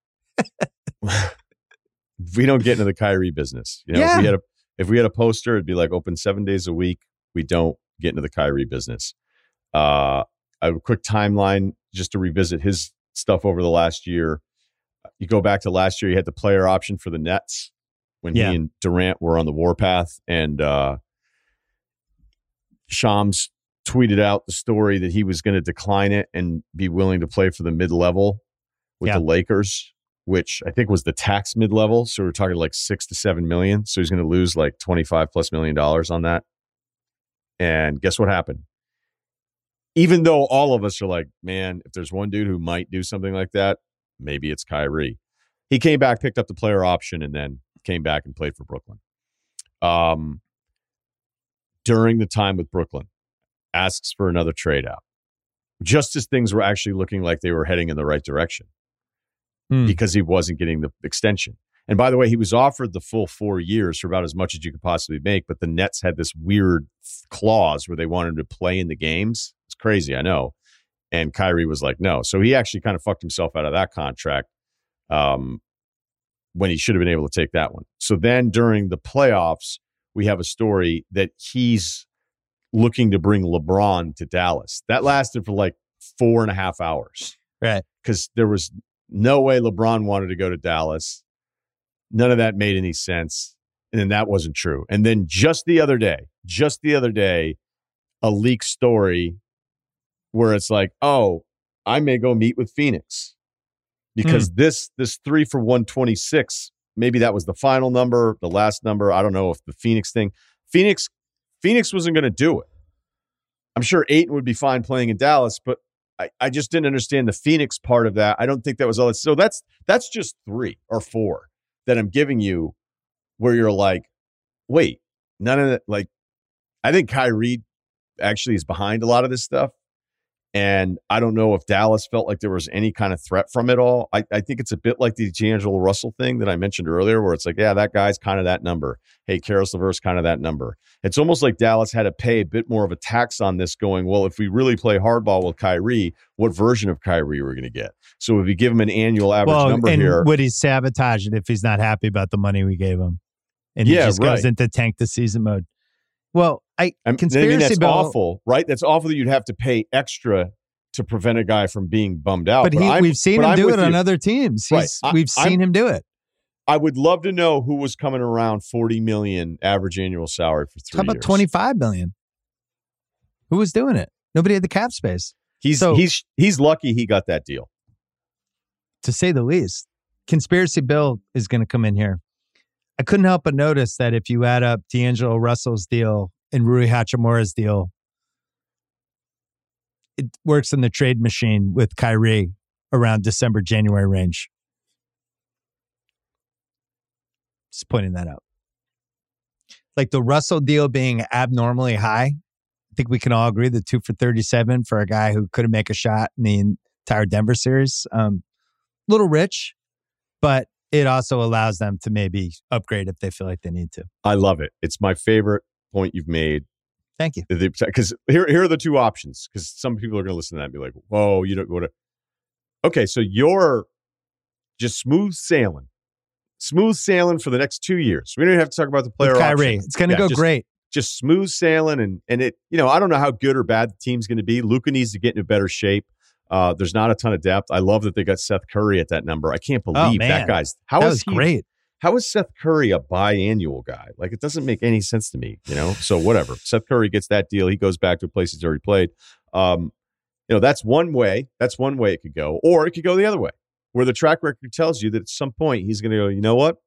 we don't get into the Kyrie business. You know, Yeah. if we had a if we had a poster, it'd be like open seven days a week. We don't get into the Kyrie business. Uh, I have a quick timeline just to revisit his stuff over the last year. You go back to last year, he had the player option for the Nets when Yeah. he and Durant were on the warpath, and uh, Shams tweeted out the story that he was going to decline it and be willing to play for the mid-level with Yeah. the Lakers, which I think was the tax mid-level. So we're talking like six to seven million. So he's going to lose like twenty-five plus million dollars on that. And guess what happened? Even though all of us are like, man, if there's one dude who might do something like that, maybe it's Kyrie. He came back, picked up the player option, and then came back and played for Brooklyn. Um, during the time with Brooklyn, asks for another trade out, just as things were actually looking like they were heading in the right direction, Hmm. because he wasn't getting the extension. And by the way, he was offered the full four years for about as much as you could possibly make, but the Nets had this weird clause where they wanted him to play in the games. It's crazy, I know. And Kyrie was like, no. So he actually kind of fucked himself out of that contract um, when he should have been able to take that one. So then during the playoffs, we have a story that he's looking to bring LeBron to Dallas. That lasted for like four and a half hours. Right. Because there was no way LeBron wanted to go to Dallas. None of that made any sense. And then that wasn't true. And then just the other day, just the other day, a leaked story where it's like, oh, I may go meet with Phoenix because mm. this this three for one twenty-six, maybe that was the final number, the last number. I don't know if the Phoenix thing, Phoenix, Phoenix wasn't going to do it. I'm sure Ayton would be fine playing in Dallas, but I, I just didn't understand the Phoenix part of that. I don't think that was all. So that's that's just three or four that I'm giving you where you're like, wait, none of that. Like, I think Kyrie actually is behind a lot of this stuff. And I don't know if Dallas felt like there was any kind of threat from it all. I, I think it's a bit like the D'Angelo Russell thing that I mentioned earlier, where it's like, yeah, that guy's kind of that number. Hey, Karis LeVert's kind of that number. It's almost like Dallas had to pay a bit more of a tax on this going, well, if we really play hardball with Kyrie, what version of Kyrie are we going to get? So if we give him an annual average well, number and here. would he sabotage it if he's not happy about the money we gave him? And he yeah, just right. goes into tank the season mode. Well, I, I mean, conspiracy I mean, that's bill, awful, right? That's awful that you'd have to pay extra to prevent a guy from being bummed out. But, but he, we've seen him I'm do it you. on other teams. He's, Right. I, we've seen I'm, him do it. I would love to know who was coming around forty million average annual salary for three How about years. twenty-five million? Who was doing it? Nobody had the cap space. He's So- he's he's lucky he got that deal. To say the least. Conspiracy Bill is going to come in here. I couldn't help but notice that if you add up D'Angelo Russell's deal and Rui Hachimura's deal, it works in the trade machine with Kyrie around December, January range. Just pointing that out. Like the Russell deal being abnormally high, I think we can all agree that two for thirty-seven for a guy who couldn't make a shot in the entire Denver series. Um, little rich, but it also allows them to maybe upgrade if they feel like they need to. I love it. It's my favorite point you've made. Thank you. Because here, here are the two options. Because some people are going to listen to that and be like, whoa, you don't go to. Okay, so you're just smooth sailing. Smooth sailing for the next two years. We don't even have to talk about the player With Kyrie, option. it's going to Yeah, go just, great. Just smooth sailing. And, and it, you know, I don't know how good or bad the team's going to be. Luka needs to get into better shape. Uh, there's not a ton of depth. I love that they got Seth Curry at that number. I can't believe Oh, man. that guy's. How That is was he, great. How is Seth Curry a biannual guy? Like, it doesn't make any sense to me, you know? So whatever. Seth Curry gets that deal. He goes back to a place he's already played. Um, you know, that's one way. That's one way it could go. Or it could go the other way, where the track record tells you that at some point he's going to go, you know what?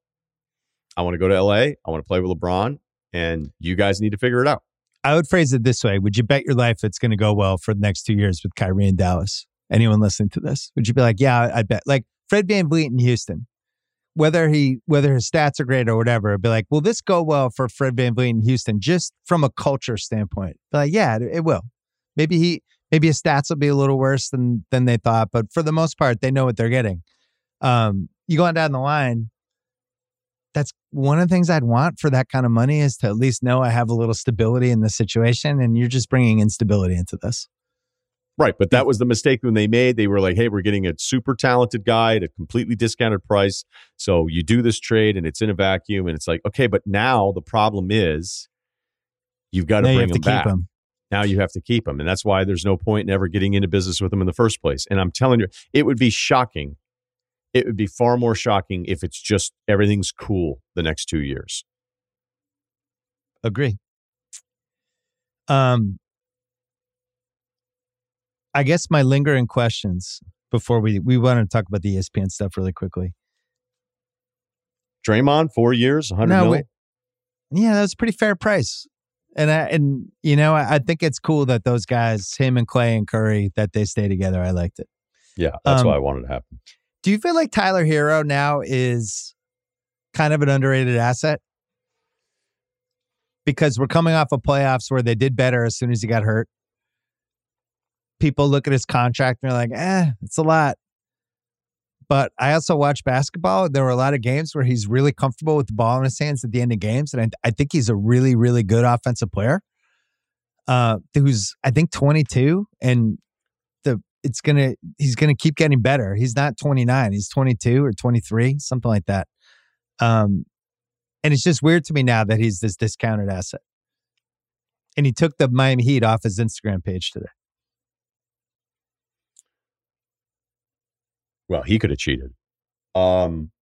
I want to go to L A. I want to play with LeBron, and you guys need to figure it out. I would phrase it this way. Would you bet your life it's going to go well for the next two years with Kyrie in Dallas? Anyone listening to this? Would you be like, yeah, I bet. Like Fred VanVleet in Houston, whether he whether his stats are great or whatever, it'd be like, will this go well for Fred VanVleet in Houston just from a culture standpoint? Be like, yeah, it, it will. Maybe he maybe his stats will be a little worse than than they thought, but for the most part, they know what they're getting. Um, you go on down the line. That's one of the things I'd want for that kind of money is to at least know I have a little stability in the situation, and you're just bringing instability into this. Right, but that was the mistake when they made. They were like, hey, we're getting a super talented guy at a completely discounted price. So you do this trade and it's in a vacuum. And it's like, okay, but now the problem is you've got to Now you bring have him to keep back. him. Now you have to keep him. And that's why there's no point in ever getting into business with him in the first place. And I'm telling you, it would be shocking. It would be far more shocking if it's just everything's cool the next two years. Agree. Um, I guess my lingering questions before we we want to talk about the E S P N stuff really quickly. Draymond, four years, one hundred No, mil. wait. Yeah, that was a pretty fair price. And I, and you know, I, I think it's cool that those guys, him and Clay and Curry, that they stay together. I liked it. Yeah, that's Um, why I wanted to happen. Do you feel like Tyler Hero now is kind of an underrated asset? Because we're coming off of playoffs where they did better as soon as he got hurt. People look at his contract and they're like, eh, it's a lot. But I also watch basketball. There were a lot of games where he's really comfortable with the ball in his hands at the end of games. And I, I think he's a really, really good offensive player uh, who's, I think, twenty-two. And the it's gonna he's going to keep getting better. He's not twenty-nine. He's twenty-two or twenty-three, something like that. Um, and it's just weird to me now that he's this discounted asset. And he took the Miami Heat off his Instagram page today. Well, he could have cheated. Um,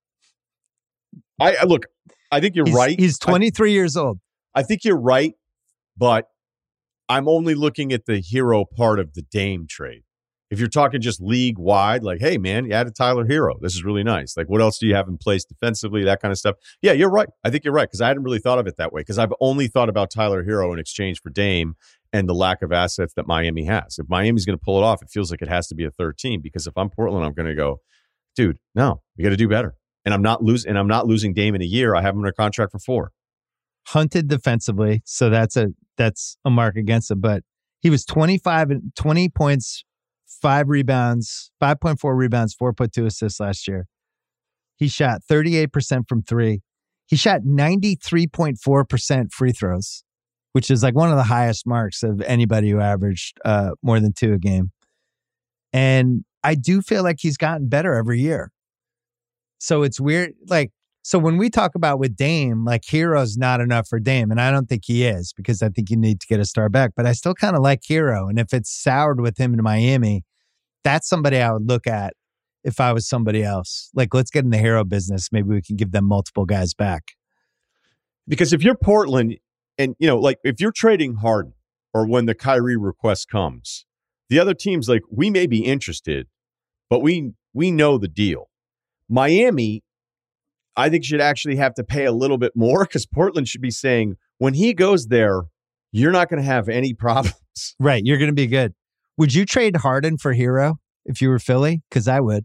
I, I look. I think you're He's, right. He's twenty-three I, years old. I think you're right, but I'm only looking at the Hero part of the Dame trade. If you're talking just league wide, like, hey, man, you added Tyler Hero. This is really nice. Like, what else do you have in place defensively, that kind of stuff? Yeah, you're right. I think you're right because I hadn't really thought of it that way because I've only thought about Tyler Hero in exchange for Dame and the lack of assets that Miami has. If Miami's going to pull it off, it feels like it has to be a third team because if I'm Portland, I'm going to go, dude, no, you got to do better. And I'm not losing. And I'm not losing Dame in a year. I have him under contract for four. Hunted defensively, so that's a that's a mark against him. But he was twenty-five and twenty points. Five rebounds, five point four rebounds, four point two assists last year. He shot thirty-eight percent from three. He shot ninety-three point four percent free throws, which is like one of the highest marks of anybody who averaged uh, more than two a game. And I do feel like he's gotten better every year. So it's weird. Like, so when we talk about with Dame, like Hero's not enough for Dame. And I don't think he is because I think you need to get a star back. But I still kind of like Hero. And if it's soured with him in Miami, that's somebody I would look at if I was somebody else. Like, let's get in the Hero business. Maybe we can give them multiple guys back. Because if you're Portland and, you know, like if you're trading Harden or when the Kyrie request comes, the other team's like, we may be interested, but we we know the deal. Miami, I think, should actually have to pay a little bit more because Portland should be saying, when he goes there, you're not going to have any problems. Right. You're going to be good. Would you trade Harden for Hero if you were Philly? Because I would.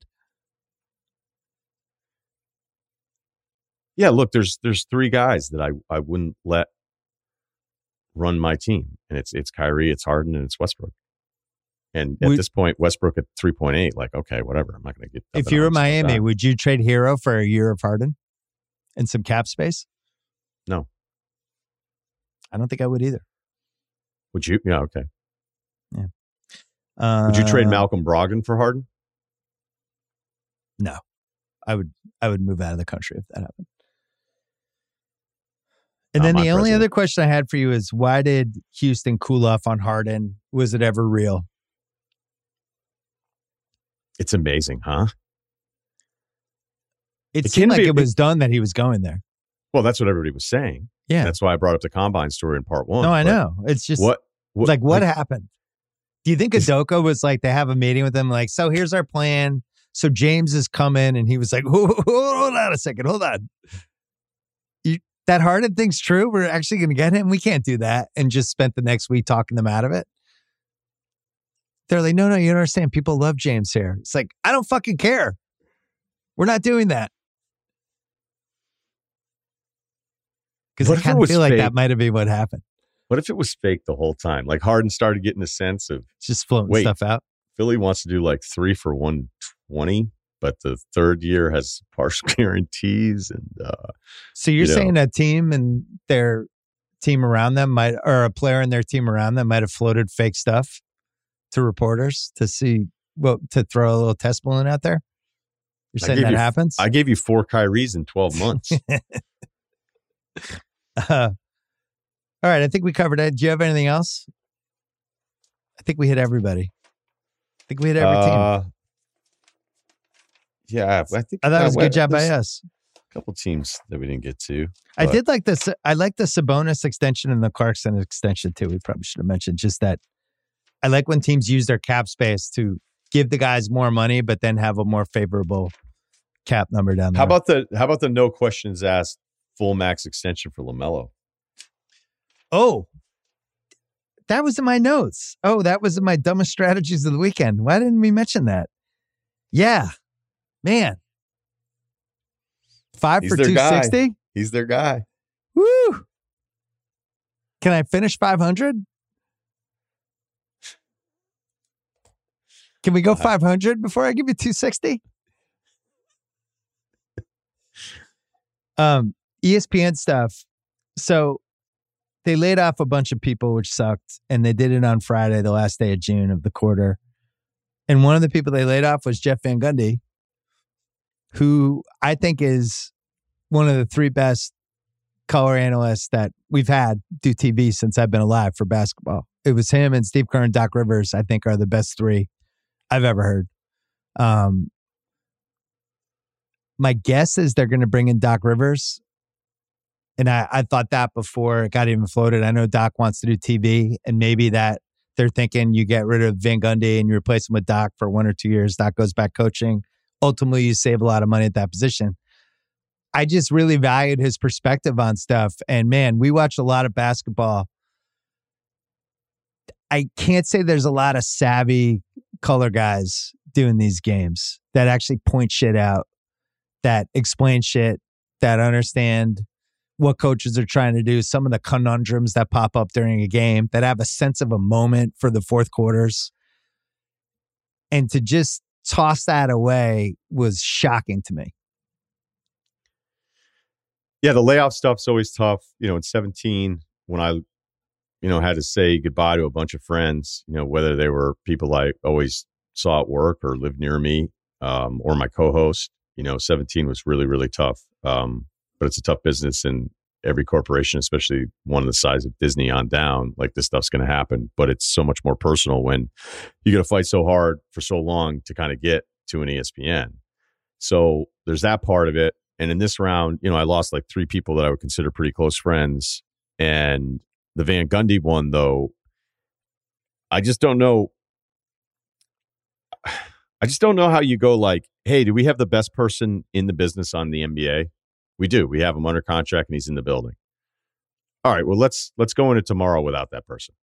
Yeah, look, there's there's three guys that I, I wouldn't let run my team. And it's it's Kyrie, it's Harden, and it's Westbrook. And at would, this point, Westbrook at three point eight, like, okay, whatever. I'm not going to get... If you were Miami, would you trade Hero for a year of Harden and some cap space? No. I don't think I would either. Would you? Yeah, okay. Yeah. Uh, would you trade Malcolm Brogdon for Harden? No. I would I would move out of the country if that happened. And Not then the only president. other question I had for you is, why did Houston cool off on Harden? Was it ever real? It's amazing, huh? It, It seemed can like be- it was done that he was going there. Well, that's what everybody was saying. Yeah. That's why I brought up the Combine story in part one. No, I But know. It's just What, what like, what like, happened? Do you think Udoka was like, they have a meeting with him, like, so here's our plan. So James is coming, and he was like, hold, hold on a second, hold on. You, that Harden thing's true? We're actually going to get him? We can't do that. And just spent the next week talking them out of it. They're like, no, no, you don't understand. People love James here. It's like, I don't fucking care. We're not doing that. Because What I if it kind of was feel like fake? that might have been what happened. What if it was fake the whole time? Like Harden started getting a sense of Just floating Wait. stuff out. Philly wants to do like three for one twenty, but the third year has partial guarantees. And uh, So you're you know. saying a team and their team around them might, or a player and their team around them might have floated fake stuff to reporters to see, well, to throw a little test balloon out there? You're I saying gave that you- happens? I gave you four Kyries in twelve months. Uh, all right. I think we covered it. Do you have anything else? I think we hit everybody. I think we hit every team. Uh, yeah, I think I thought it was a uh, good job by there's us. A couple teams that we didn't get to. I but- did like this. I like the Sabonis extension and the Clarkson extension too. We probably should have mentioned just that. I like when teams use their cap space to give the guys more money, but then have a more favorable cap number down there. How about the How about the no questions asked full max extension for LaMelo? Oh, that was in my notes. Oh, that was in my dumbest strategies of the weekend. Why didn't we mention that? Yeah, man. Five He's for their two guy. sixty. He's their guy. Woo! Can I finish five hundred? Can we go five hundred before I give you two sixty? Um, E S P N stuff. So they laid off a bunch of people, which sucked, and they did it on Friday, the last day of June of the quarter. And one of the people they laid off was Jeff Van Gundy, who I think is one of the three best color analysts that we've had do T V since I've been alive for basketball. It was him and Steve Kerr and Doc Rivers, I think, are the best three I've ever heard. Um, my guess is they're going to bring in Doc Rivers. And I, I thought that before it got even floated. I know Doc wants to do T V, and maybe that they're thinking you get rid of Van Gundy and you replace him with Doc for one or two years. Doc goes back coaching. Ultimately, you save a lot of money at that position. I just really valued his perspective on stuff. And man, we watch a lot of basketball. I can't say there's a lot of savvy color guys doing these games that actually point shit out, that explain shit, that understand what coaches are trying to do, some of the conundrums that pop up during a game, that have a sense of a moment for the fourth quarters. And to just toss that away was shocking to me. Yeah, the layoff stuff's always tough. You know, in seventeen, when I, you know, had to say goodbye to a bunch of friends, you know, whether they were people I always saw at work or lived near me, um, or my co-host, you know, seventeen was really, really tough. Um, but it's a tough business, and every corporation, especially one the size of Disney on down, like this stuff's going to happen. But it's so much more personal when you got to fight so hard for so long to kind of get to an E S P N. So there's that part of it. And in this round, you know, I lost like three people that I would consider pretty close friends. And the Van Gundy one, though, I just don't know. I just don't know how you go like, hey, do we have the best person in the business on the N B A? We do. We have him under contract and he's in the building. All right, well, let's let's go into tomorrow without that person.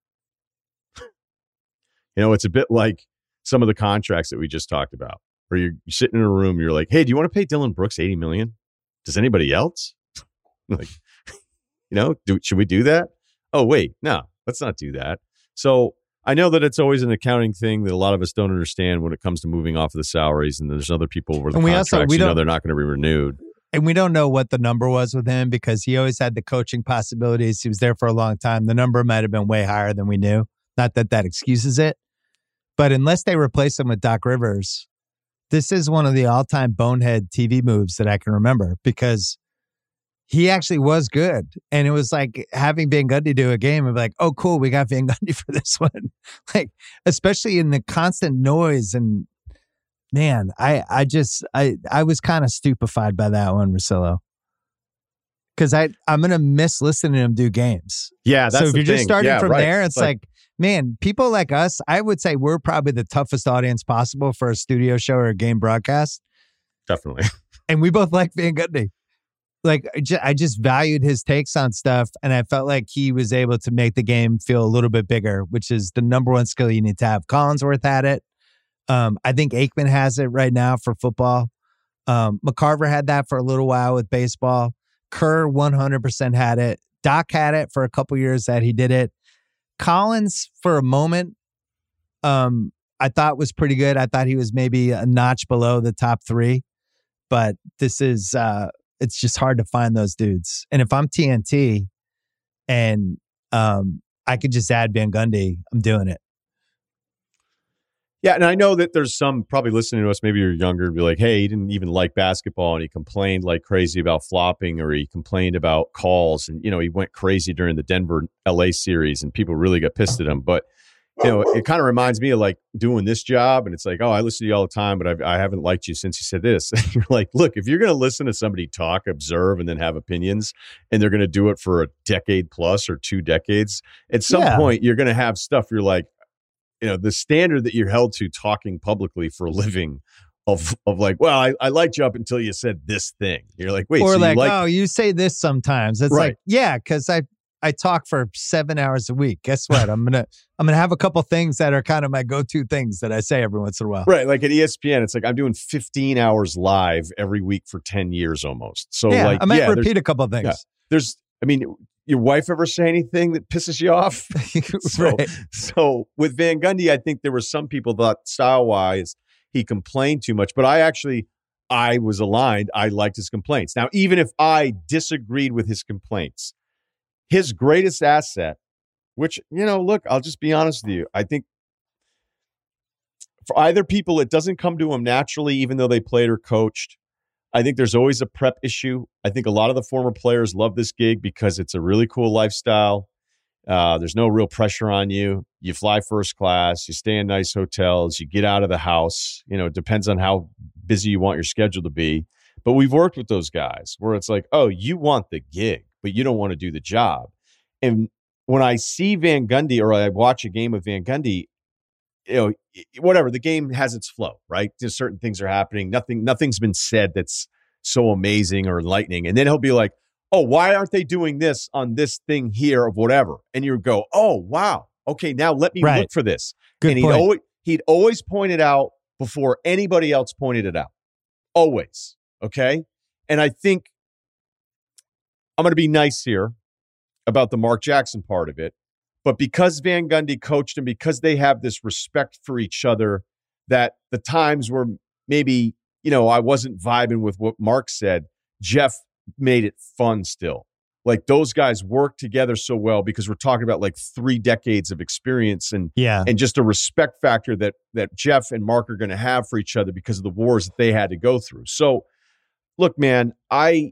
You know, it's a bit like some of the contracts that we just talked about, where you're, you're sitting in a room, you're like, hey, do you want to pay Dylan Brooks eighty million dollars? Does anybody else? Like, you know, do, should we do that? Oh, wait, no, let's not do that. So I know that it's always an accounting thing that a lot of us don't understand when it comes to moving off of the salaries, and there's other people where the And we contracts, also- we you know, don't- they're not going to be renewed. And we don't know what the number was with him because he always had the coaching possibilities. He was there for a long time. The number might have been way higher than we knew. Not that that excuses it. But unless they replace him with Doc Rivers, this is one of the all-time bonehead T V moves that I can remember, because he actually was good. And it was like having Van Gundy do a game of like, oh, cool, we got Van Gundy for this one. Like, especially in the constant noise. And man, I, I just, I, I was kind of stupefied by that one, Russillo. Because I, I'm going to miss listening to him do games. Yeah, that's so if the you're just thing. starting Yeah, from right. there, it's like, man, people like us, I would say we're probably the toughest audience possible for a studio show or a game broadcast. Definitely. And we both like Van Gundy. Like, I ju- I just valued his takes on stuff, and I felt like he was able to make the game feel a little bit bigger, which is the number one skill you need to have. Collinsworth had it. Um, I think Aikman has it right now for football. Um, McCarver had that for a little while with baseball. Kerr one hundred percent had it. Doc had it for a couple years that he did it. Collins, for a moment, um, I thought was pretty good. I thought he was maybe a notch below the top three. But this is, uh, it's just hard to find those dudes. And if I'm T N T and um, I could just add Van Gundy, I'm doing it. Yeah, and I know that there's some probably listening to us, maybe you're younger, and be like, hey, he didn't even like basketball, and he complained like crazy about flopping, or he complained about calls, and, you know, he went crazy during the Denver L A series, and people really got pissed at him. But, you know, it kind of reminds me of like doing this job, and it's like, oh, I listen to you all the time, but I've, I haven't liked you since you said this. And you're like, look, if you're going to listen to somebody talk, observe, and then have opinions, and they're going to do it for a decade plus or two decades, at some Yeah. point, you're going to have stuff you're like, you know, the standard that you're held to talking publicly for a living of, of like, well, I, I liked you up until you said this thing. You're like, wait, or so like, you like, oh, you say this sometimes. It's Right. like, yeah, because I I talk for seven hours a week. Guess what? I'm gonna I'm gonna have a couple things that are kind of my go-to things that I say every once in a while. right. Like at E S P N, it's like I'm doing fifteen hours live every week for ten years almost. So yeah, like, I might yeah, there's, repeat a couple of things. yeah. there's, I mean, your wife ever say anything that pisses you off? So, Right. so with Van Gundy, I think there were some people that style-wise he complained too much, but I actually, I was aligned. I liked his complaints. Now, even if I disagreed with his complaints, his greatest asset, which, you know, look, I'll just be honest with you. I think for either people, it doesn't come to them naturally, even though they played or coached. I think there's always a prep issue. I think a lot of the former players love this gig because it's a really cool lifestyle. Uh, there's no real pressure on you. You fly first class. You stay in nice hotels. You get out of the house. You know, it depends on how busy you want your schedule to be. But we've worked with those guys where it's like, oh, you want the gig, but you don't want to do the job. And when I see Van Gundy or I watch a game of Van Gundy, you know, whatever, the game has its flow, right? Just certain things are happening. Nothing, nothing's been said that's so amazing or enlightening. And then he'll be like, oh, why aren't they doing this on this thing here of whatever? And you go, oh, wow. Okay, now let me Right. look for this. Good and he'd point. always, he'd always point it out before anybody else pointed it out. Always. Okay? And I think I'm going to be nice here about the Mark Jackson part of it. But because Van Gundy coached him, because they have this respect for each other, that the times where maybe, you know, I wasn't vibing with what Mark said, Jeff made it fun still. Like those guys work together so well because we're talking about like three decades of experience and Yeah. and just a respect factor that that Jeff and Mark are going to have for each other because of the wars that they had to go through. So, look, man, I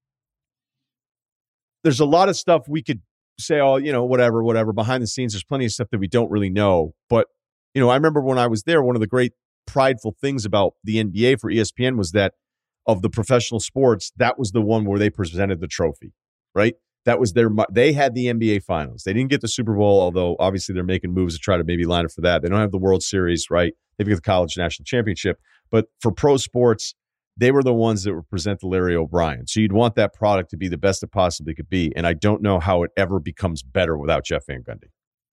there's a lot of stuff we could say, oh, you know, whatever, whatever. Behind the scenes, there's plenty of stuff that we don't really know. But, you know, I remember when I was there, one of the great prideful things about the N B A for E S P N was that of the professional sports, that was the one where they presented the trophy, right? That was their, they had the N B A finals. They didn't get the Super Bowl, although obviously they're making moves to try to maybe line up for that. They don't have the World Series, right? They've got the college national championship. But for pro sports, they were the ones that would present the Larry O'Brien. So you'd want that product to be the best it possibly could be. And I don't know how it ever becomes better without Jeff Van Gundy.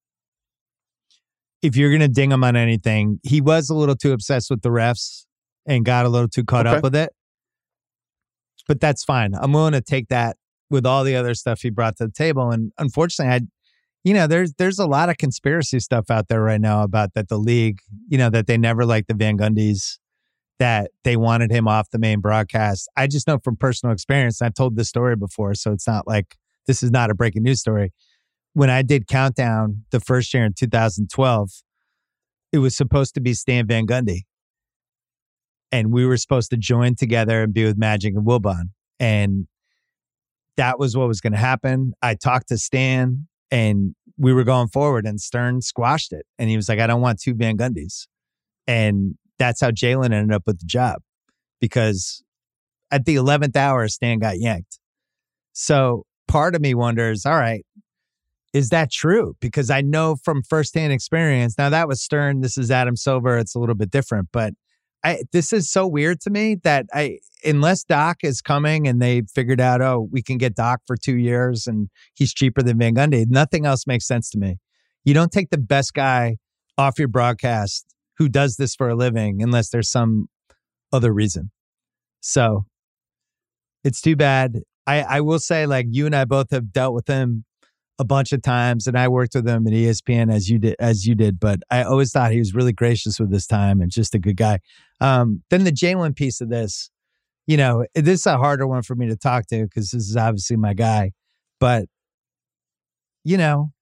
If you're going to ding him on anything, he was a little too obsessed with the refs and got a little too caught Okay. up with it. But that's fine. I'm willing to take that with all the other stuff he brought to the table. And unfortunately, I, you know, there's there's a lot of conspiracy stuff out there right now about that the league, you know, that they never liked the Van Gundys, that they wanted him off the main broadcast. I just know from personal experience, and I've told this story before, so it's not like this is not a breaking news story. When I did Countdown the first year in two thousand twelve, it was supposed to be Stan Van Gundy. And we were supposed to join together and be with Magic and Wilbon. And that was what was going to happen. I talked to Stan and we were going forward and Stern squashed it. And he was like, I don't want two Van Gundys. And that's how Jalen ended up with the job, because at the eleventh hour, Stan got yanked. So part of me wonders, all right, is that true? Because I know from firsthand experience, now that was Stern, this is Adam Silver, it's a little bit different, but I, this is so weird to me that I, unless Doc is coming and they figured out, oh, we can get Doc for two years and he's cheaper than Van Gundy, nothing else makes sense to me. You don't take the best guy off your broadcast who does this for a living unless there's some other reason. So it's too bad. I, I will say, like, you and I both have dealt with him a bunch of times, and I worked with him at E S P N as you did, as you did. But I always thought he was really gracious with his time and just a good guy. Um, then the Jalen piece of this, you know, this is a harder one for me to talk to because this is obviously my guy. But, you know,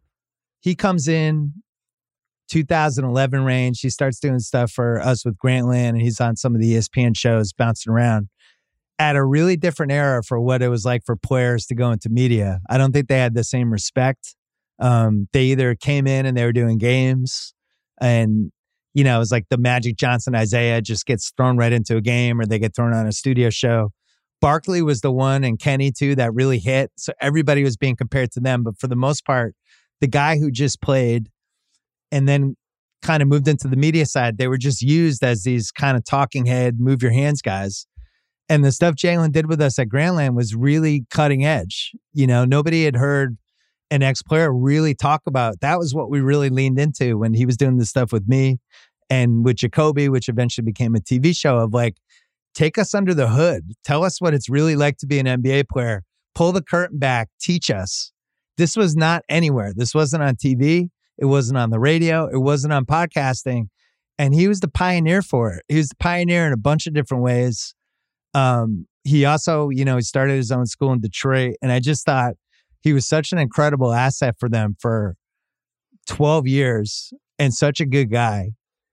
he comes in two thousand eleven range. He starts doing stuff for us with Grantland, and he's on some of the E S P N shows bouncing around at a really different era for what it was like for players to go into media. I don't think they had the same respect. Um, they either came in and they were doing games and, you know, it was like the Magic Johnson Isaiah just gets thrown right into a game or they get thrown on a studio show. Barkley was the one, and Kenny too, that really hit. So everybody was being compared to them. But for the most part, the guy who just played and then kind of moved into the media side, they were just used as these kind of talking head, move your hands guys. And the stuff Jalen did with us at Grantland was really cutting edge. You know, nobody had heard an ex-player really talk about. That was what we really leaned into when he was doing this stuff with me and with Jacoby, which eventually became a T V show of like, take us under the hood. Tell us what it's really like to be an N B A player. Pull the curtain back. Teach us. This was not anywhere. This wasn't on T V. It wasn't on the radio. It wasn't on podcasting. And he was the pioneer for it. He was the pioneer in a bunch of different ways. Um, he also, you know, he started his own school in Detroit. And I just thought he was such an incredible asset for them for twelve years and such a good guy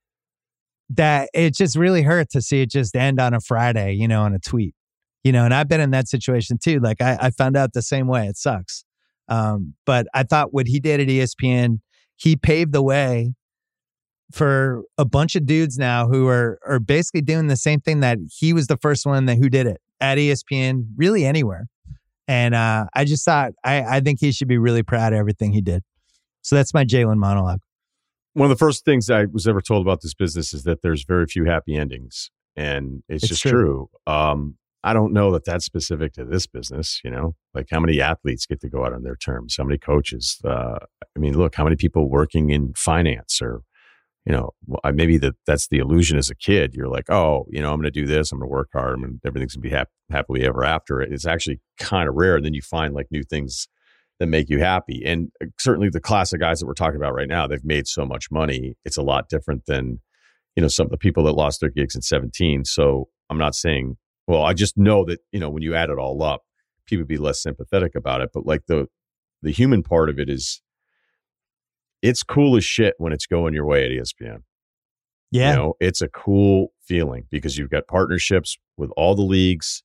that it just really hurt to see it just end on a Friday, you know, on a tweet, you know, and I've been in that situation too. Like I, I found out the same way. It sucks. Um, but I thought what he did at E S P N, he paved the way for a bunch of dudes now who are are basically doing the same thing that he was the first one that who did it at E S P N, really anywhere. And uh, I just thought, I, I think he should be really proud of everything he did. So that's my Jalen monologue. One of the first things I was ever told about this business is that there's very few happy endings. And it's, it's just true. true. Um, I don't know that that's specific to this business, you know, like how many athletes get to go out on their terms, how many coaches. Uh, I mean, look, how many people working in finance or, you know, maybe that that's the illusion as a kid. You're like, oh, you know, I'm going to do this. I'm going to work hard. I'm gonna, everything's going to be hap- happily ever after. It's actually kind of rare. And then you find like new things that make you happy. And certainly the class of guys that we're talking about right now, they've made so much money. It's a lot different than, you know, some of the people that lost their gigs in seventeen. So I'm not saying, well, I just know that, you know, when you add it all up, people would be less sympathetic about it. But like the the human part of it is, it's cool as shit when it's going your way at E S P N. Yeah. You know, it's a cool feeling because you've got partnerships with all the leagues.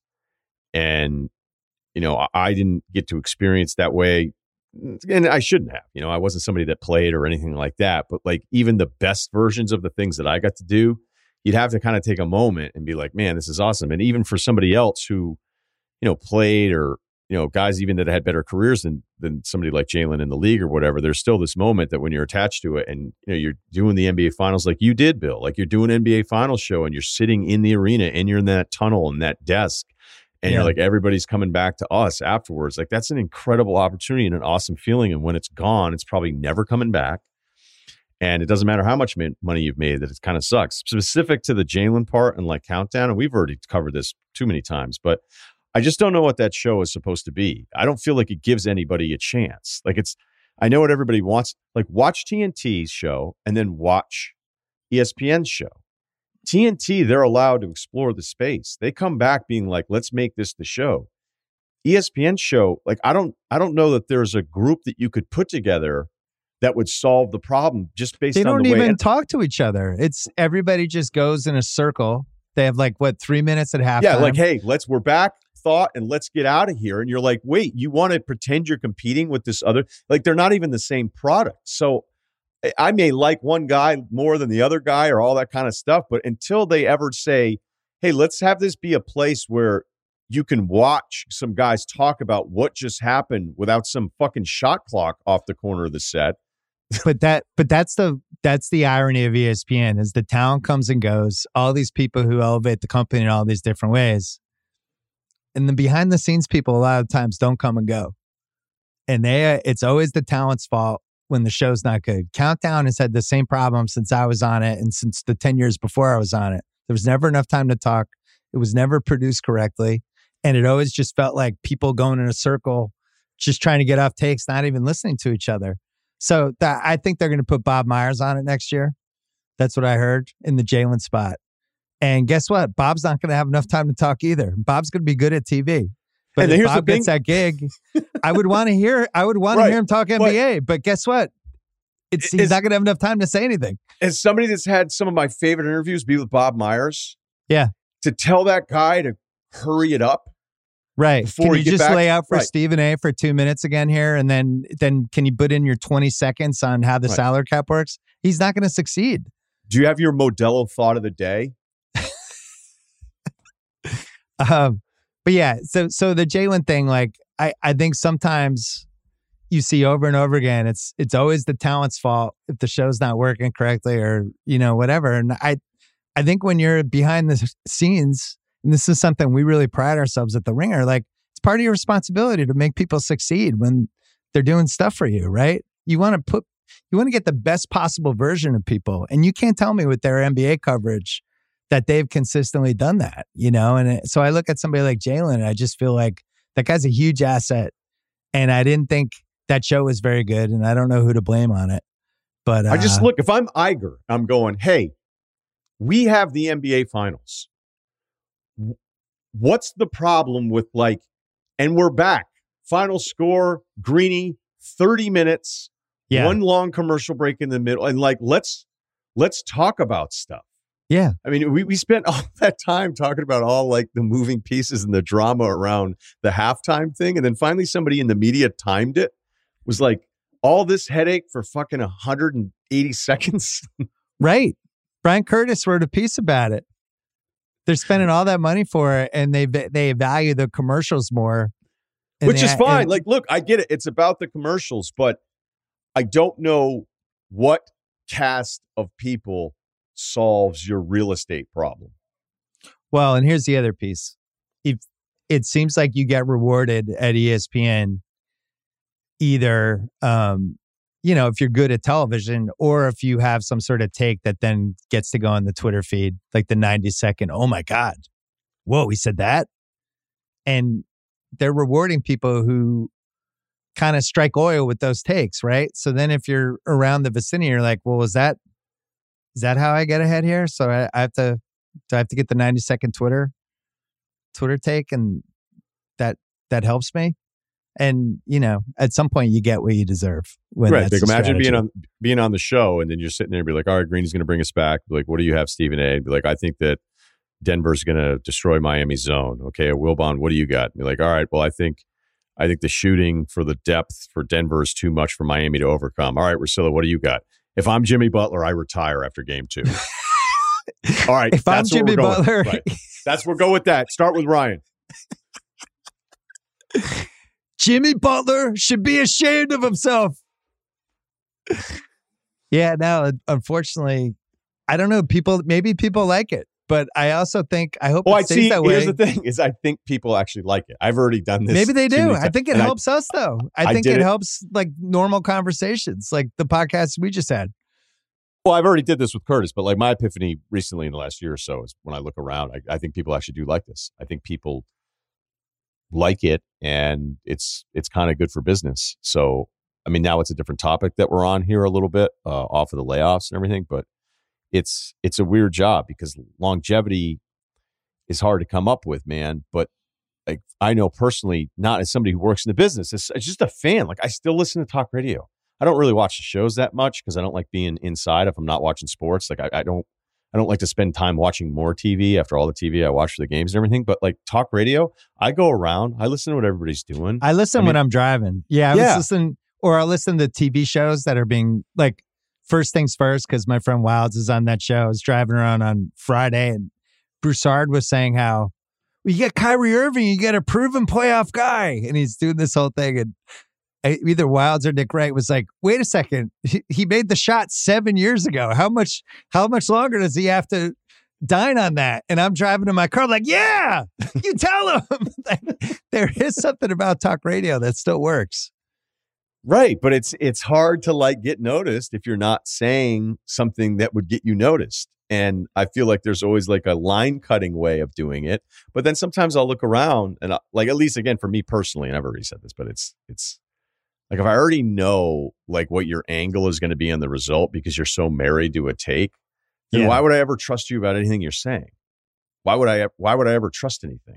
And, you know, I, I didn't get to experience that way. And I shouldn't have. You know, I wasn't somebody that played or anything like that. But like even the best versions of the things that I got to do, you'd have to kind of take a moment and be like, man, this is awesome. And even for somebody else who, you know, played or, you know, guys even that had better careers than than somebody like Jalen in the league or whatever, there's still this moment that when you're attached to it and, you know, you're doing the N B A finals like you did, Bill, like you're doing an N B A finals show and you're sitting in the arena and you're in that tunnel and that desk and yeah. you're like, everybody's coming back to us afterwards. Like that's an incredible opportunity and an awesome feeling. And when it's gone, it's probably never coming back. And it doesn't matter how much money you've made, that it kind of sucks. Specific to the Jalen part and like Countdown, and we've already covered this too many times, but I just don't know what that show is supposed to be. I don't feel like it gives anybody a chance. Like it's, I know what everybody wants. Like watch T N T's show and then watch E S P N's show. T N T, they're allowed to explore the space. They come back being like, let's make this the show. E S P N show, like I don't, I don't know that there's a group that you could put together that would solve the problem just based they on the way. They don't even and, talk to each other. It's everybody just goes in a circle. They have like, what, three minutes at halftime? Yeah, like, hey, let's, we're back, thought, and let's get out of here. And you're like, wait, you want to pretend you're competing with this other? Like, they're not even the same product. So I may like one guy more than the other guy or all that kind of stuff. But until they ever say, hey, let's have this be a place where you can watch some guys talk about what just happened without some fucking shot clock off the corner of the set. But that, but that's the that's the irony of E S P N is the talent comes and goes. All these people who elevate the company in all these different ways, and the behind the scenes people a lot of times don't come and go, and they it's always the talent's fault when the show's not good. Countdown has had the same problem since I was on it, and since the ten years before I was on it. There was never enough time to talk. It was never produced correctly, and it always just felt like people going in a circle, just trying to get off takes, not even listening to each other. So that, I think they're going to put Bob Myers on it next year. That's what I heard in the Jalen spot. And guess what? Bob's not going to have enough time to talk either. Bob's going to be good at T V. But and if here's Bob the gets that gig, I would want to hear. I would want right. to hear him talk N B A. But, but guess what? It's he's not going to have enough time to say anything. As somebody that's had some of my favorite interviews be with Bob Myers, yeah, to tell that guy to hurry it up. Right. Can you just back? lay out for right. Stephen A for two minutes again here? And then then can you put in your twenty seconds on how the right. salary cap works? He's not going to succeed. Do you have your Modelo thought of the day? um, but yeah, so so the Jalen thing, like I, I think sometimes you see over and over again, it's it's always the talent's fault if the show's not working correctly or, you know, whatever. And I I think when you're behind the scenes, and this is something we really pride ourselves at The Ringer, like it's part of your responsibility to make people succeed when they're doing stuff for you, right? You want to put, you want to get the best possible version of people. And you can't tell me with their N B A coverage that they've consistently done that, you know? And it, so I look at somebody like Jalen and I just feel like that guy's a huge asset. And I didn't think that show was very good. And I don't know who to blame on it. But uh, I just look, if I'm Iger, I'm going, hey, we have the N B A finals. What's the problem with like, and we're back. Final score, Greeny, thirty minutes, yeah. one long commercial break in the middle. And like, let's, let's talk about stuff. Yeah. I mean, we, we spent all that time talking about all like the moving pieces and the drama around the halftime thing. And then finally somebody in the media timed it, was like, all this headache for fucking one hundred eighty seconds. Right. Brian Curtis wrote a piece about it. They're spending all that money for it, and they they value the commercials more And Which they- is fine. and- Like, look, I get it. It's about the commercials, but I don't know what cast of people solves your real estate problem. Well, and here's the other piece. If it seems like you get rewarded at E S P N, either, um, you know, if you're good at television or if you have some sort of take that then gets to go on the Twitter feed, like the ninety second, oh my God, whoa, he said that. And they're rewarding people who kind of strike oil with those takes, right? So then if you're around the vicinity, you're like, well, is that, is that how I get ahead here? So I, I have to, do I have to get the ninety second Twitter, Twitter take, and that, that helps me? And, you know, at some point you get what you deserve. When Right. that's Like, the imagine being strategy. on being on the show and then you're sitting there and be like, all right, Greeny's going to bring us back. Be like, what do you have, Stephen A? Be like, I think that Denver's going to destroy Miami's zone. Okay. Wilbon, what do you got? Be like, all right, well, I think I think the shooting for the depth for Denver is too much for Miami to overcome. All right, Russillo, what do you got? If I'm Jimmy Butler, I retire after game two. All right. If I'm that's where Jimmy we're going. Butler, Right. That's we'll go with that. Start with Ryan. Jimmy Butler should be ashamed of himself. Yeah, no, unfortunately, I don't know. People, maybe people like it, but I also think, I hope Well, it I stays see. that way. Here's the thing: is I think people actually like it. I've already done this. Maybe they too do. many I times. think it And helps us, though. I I think did it, it. helps like normal conversations, like the podcast we just had. Well, I've already did this with Curtis, but like my epiphany recently in the last year or so is when I look around, I, I think people actually do like this. I think people like it, and it's it's kind of good for business. So, I mean, now it's a different topic that we're on here a little bit uh, off of the layoffs and everything, but it's it's a weird job because longevity is hard to come up with, man. But like I know personally, not as somebody who works in the business, it's, it's just a fan. Like I still listen to talk radio. I don't really watch the shows that much because I don't like being inside if I'm not watching sports. Like I, I don't, I don't like to spend time watching more T V after all the T V I watch for the games and everything. But like talk radio, I go around, I listen to what everybody's doing. I listen I mean- when I'm driving. Yeah, I Yeah. was listening, or I listen to T V shows that are being like first things first, because my friend Wilds is on that show. I was driving around on Friday, and Broussard was saying how, well, you get Kyrie Irving, you get a proven playoff guy, and he's doing this whole thing, and I- either Wilds or Nick Wright was like, wait a second, he, he made the shot seven years ago. How much, how much longer does he have to dine on that? And I'm driving in my car like, yeah, you tell him. Like, there is something about talk radio that still works. Right, but it's it's hard to like get noticed if you're not saying something that would get you noticed. And I feel like there's always like a line cutting way of doing it. But then sometimes I'll look around and I, like at least again for me personally, and I've already said this, but it's it's like if I already know like what your angle is going to be on the result because you're so married to a take, then Yeah. why would I ever trust you about anything you're saying? Why would I why would I ever trust anything?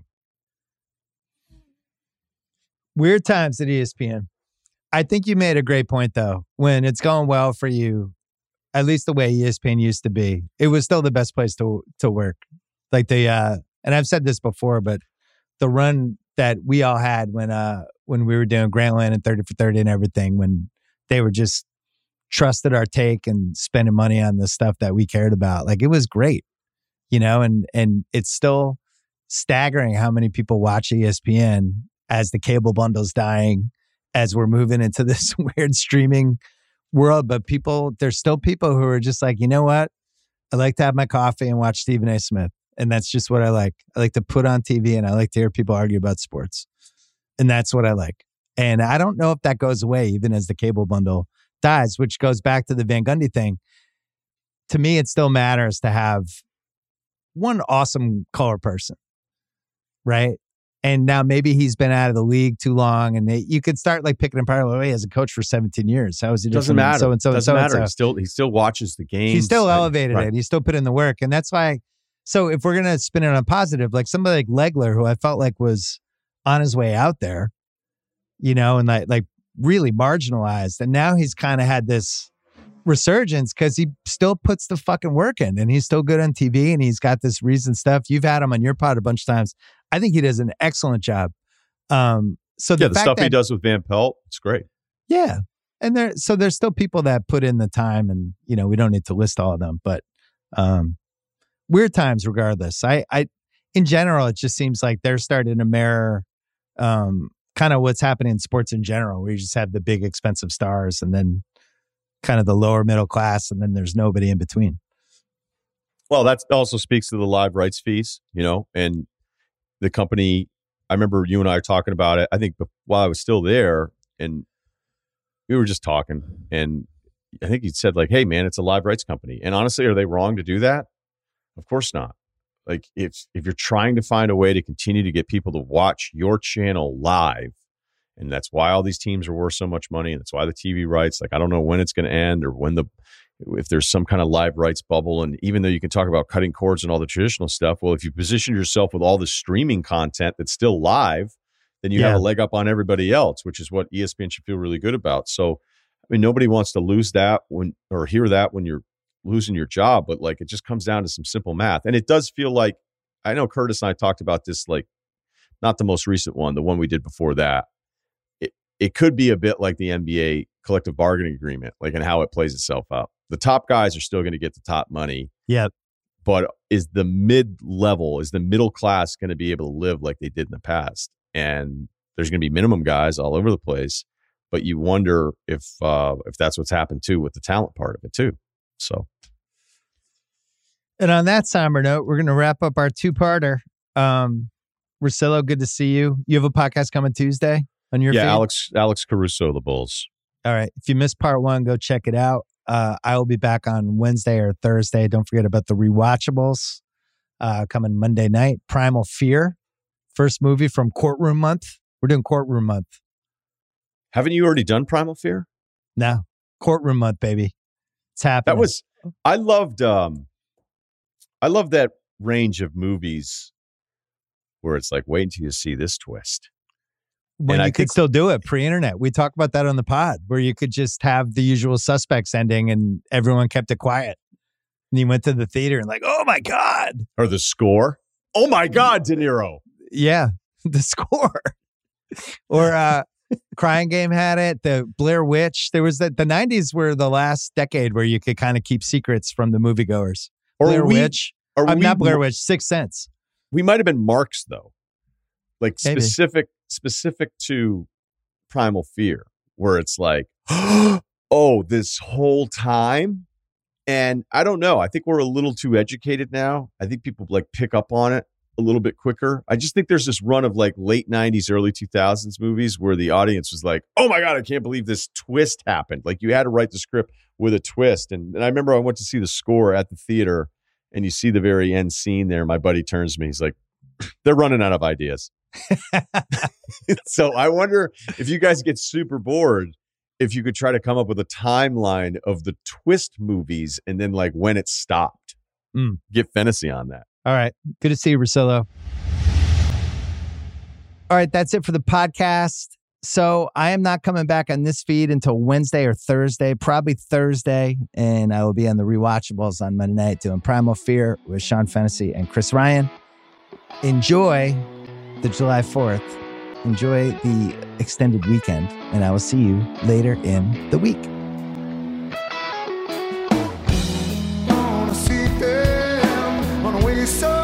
Weird times at E S P N. I think you made a great point, though. When it's going well for you, at least the way E S P N used to be, it was still the best place to to work. Like the, uh, and I've said this before, but the run that we all had when uh when we were doing Grantland and thirty for thirty and everything, when they were just trusted our take and spending money on the stuff that we cared about, like it was great, you know. And and it's still staggering how many people watch E S P N as the cable bundle's dying, as we're moving into this weird streaming world. But people, there's still people who are just like, you know what? I like to have my coffee and watch Stephen A. Smith. And that's just what I like. I like to put on T V and I like to hear people argue about sports. And that's what I like. And I don't know if that goes away even as the cable bundle dies, which goes back to the Van Gundy thing. To me, it still matters to have one awesome color person, right? And now maybe he's been out of the league too long, and they, you could start like picking apart. Well, he has a coach for seventeen years. How is he Doesn't different than matter. So and so and Doesn't so and matter. so. He still he still watches the game. He's still elevated it. He still put in the work, and that's why. So if we're gonna spin it on positive, like somebody like Legler, who I felt like was on his way out there, you know, and like like really marginalized, and now he's kind of had this resurgence because he still puts the fucking work in, and he's still good on T V, and he's got this reason stuff. You've had him on your pod a bunch of times. I think he does an excellent job. Um, so the, Yeah, the fact stuff that, he does with Van Pelt, it's great. yeah. And there, so there's still people that put in the time, and, you know, we don't need to list all of them, but, um, weird times regardless. I, I, in general, it just seems like they're starting to mirror, um, kind of what's happening in sports in general, where you just have the big expensive stars and then kind of the lower middle class, and then there's nobody in between. Well, that also speaks to the live rights fees, you know, and the company. I remember you and I were talking about it, I think while I was still there, and we were just talking, and I think he said like, hey man, it's a live rights company. And honestly, are they wrong to do that? Of course not. Like if, if you're trying to find a way to continue to get people to watch your channel live, and that's why all these teams are worth so much money, and that's why the T V rights, like I don't know when it's going to end or when the, if there's some kind of live rights bubble. And even though you can talk about cutting cords and all the traditional stuff, well, if you position yourself with all the streaming content that's still live, then you yeah. have a leg up on everybody else, which is what E S P N should feel really good about. So, I mean, nobody wants to lose that when, or hear that when you're losing your job, but like, it just comes down to some simple math. And it does feel like, I know Curtis and I talked about this, like not the most recent one, the one we did before that. It, it could be a bit like the N B A collective bargaining agreement, like, and how it plays itself out. The top guys are still going to get the top money. Yeah. But is the mid level, is the middle class going to be able to live like they did in the past? And there's going to be minimum guys all over the place, but you wonder if uh, if that's what's happened too with the talent part of it too. So, and on that somber note, we're going to wrap up our two-parter. Um, Russillo, good to see you. You have a podcast coming Tuesday on your yeah, feed? Alex Alex Caruso, the Bulls. All right. If you missed part one, go check it out. Uh, I will be back on Wednesday or Thursday. Don't forget about the rewatchables uh, coming Monday night. Primal Fear, first movie from Courtroom Month. We're doing Courtroom Month. Haven't you already done Primal Fear? No, Courtroom Month, baby. It's happening. That was, I loved, um, I love that range of movies where it's like, wait until you see this twist. When and you I could think, still do it pre-internet. We talked about that on the pod, where you could just have the Usual Suspects ending and everyone kept it quiet. And you went to the theater and like, oh my God. Or the score. Oh my God, De Niro. Yeah, the score. Or uh, Crying Game had it. The Blair Witch. There was the, the nineties were the last decade where you could kind of keep secrets from the moviegoers. Or Blair we, Witch. I'm not Blair Witch, Sixth Sense. We might have been marks though. Like Maybe. specific specific to Primal Fear, where it's like, oh, this whole time. And I don't know. I think we're a little too educated now. I think people like pick up on it a little bit quicker. I just think there's this run of like late nineties, early two thousands movies where the audience was like, oh my God, I can't believe this twist happened. Like you had to write the script with a twist. And, and I remember I went to see the score at the theater and you see the very end scene there. My buddy turns to me. He's like, they're running out of ideas. So I wonder if you guys get super bored, if you could try to come up with a timeline of the twist movies and then like when it stopped. Mm. Get fantasy on that. All right. Good to see you, Russillo. All right. That's it for the podcast. So I am not coming back on this feed until Wednesday or Thursday, probably Thursday. And I will be on the rewatchables on Monday night doing Primal Fear with Sean Fennessy and Chris Ryan. Enjoy the July fourth. Enjoy the extended weekend. And I will see you later in the week. So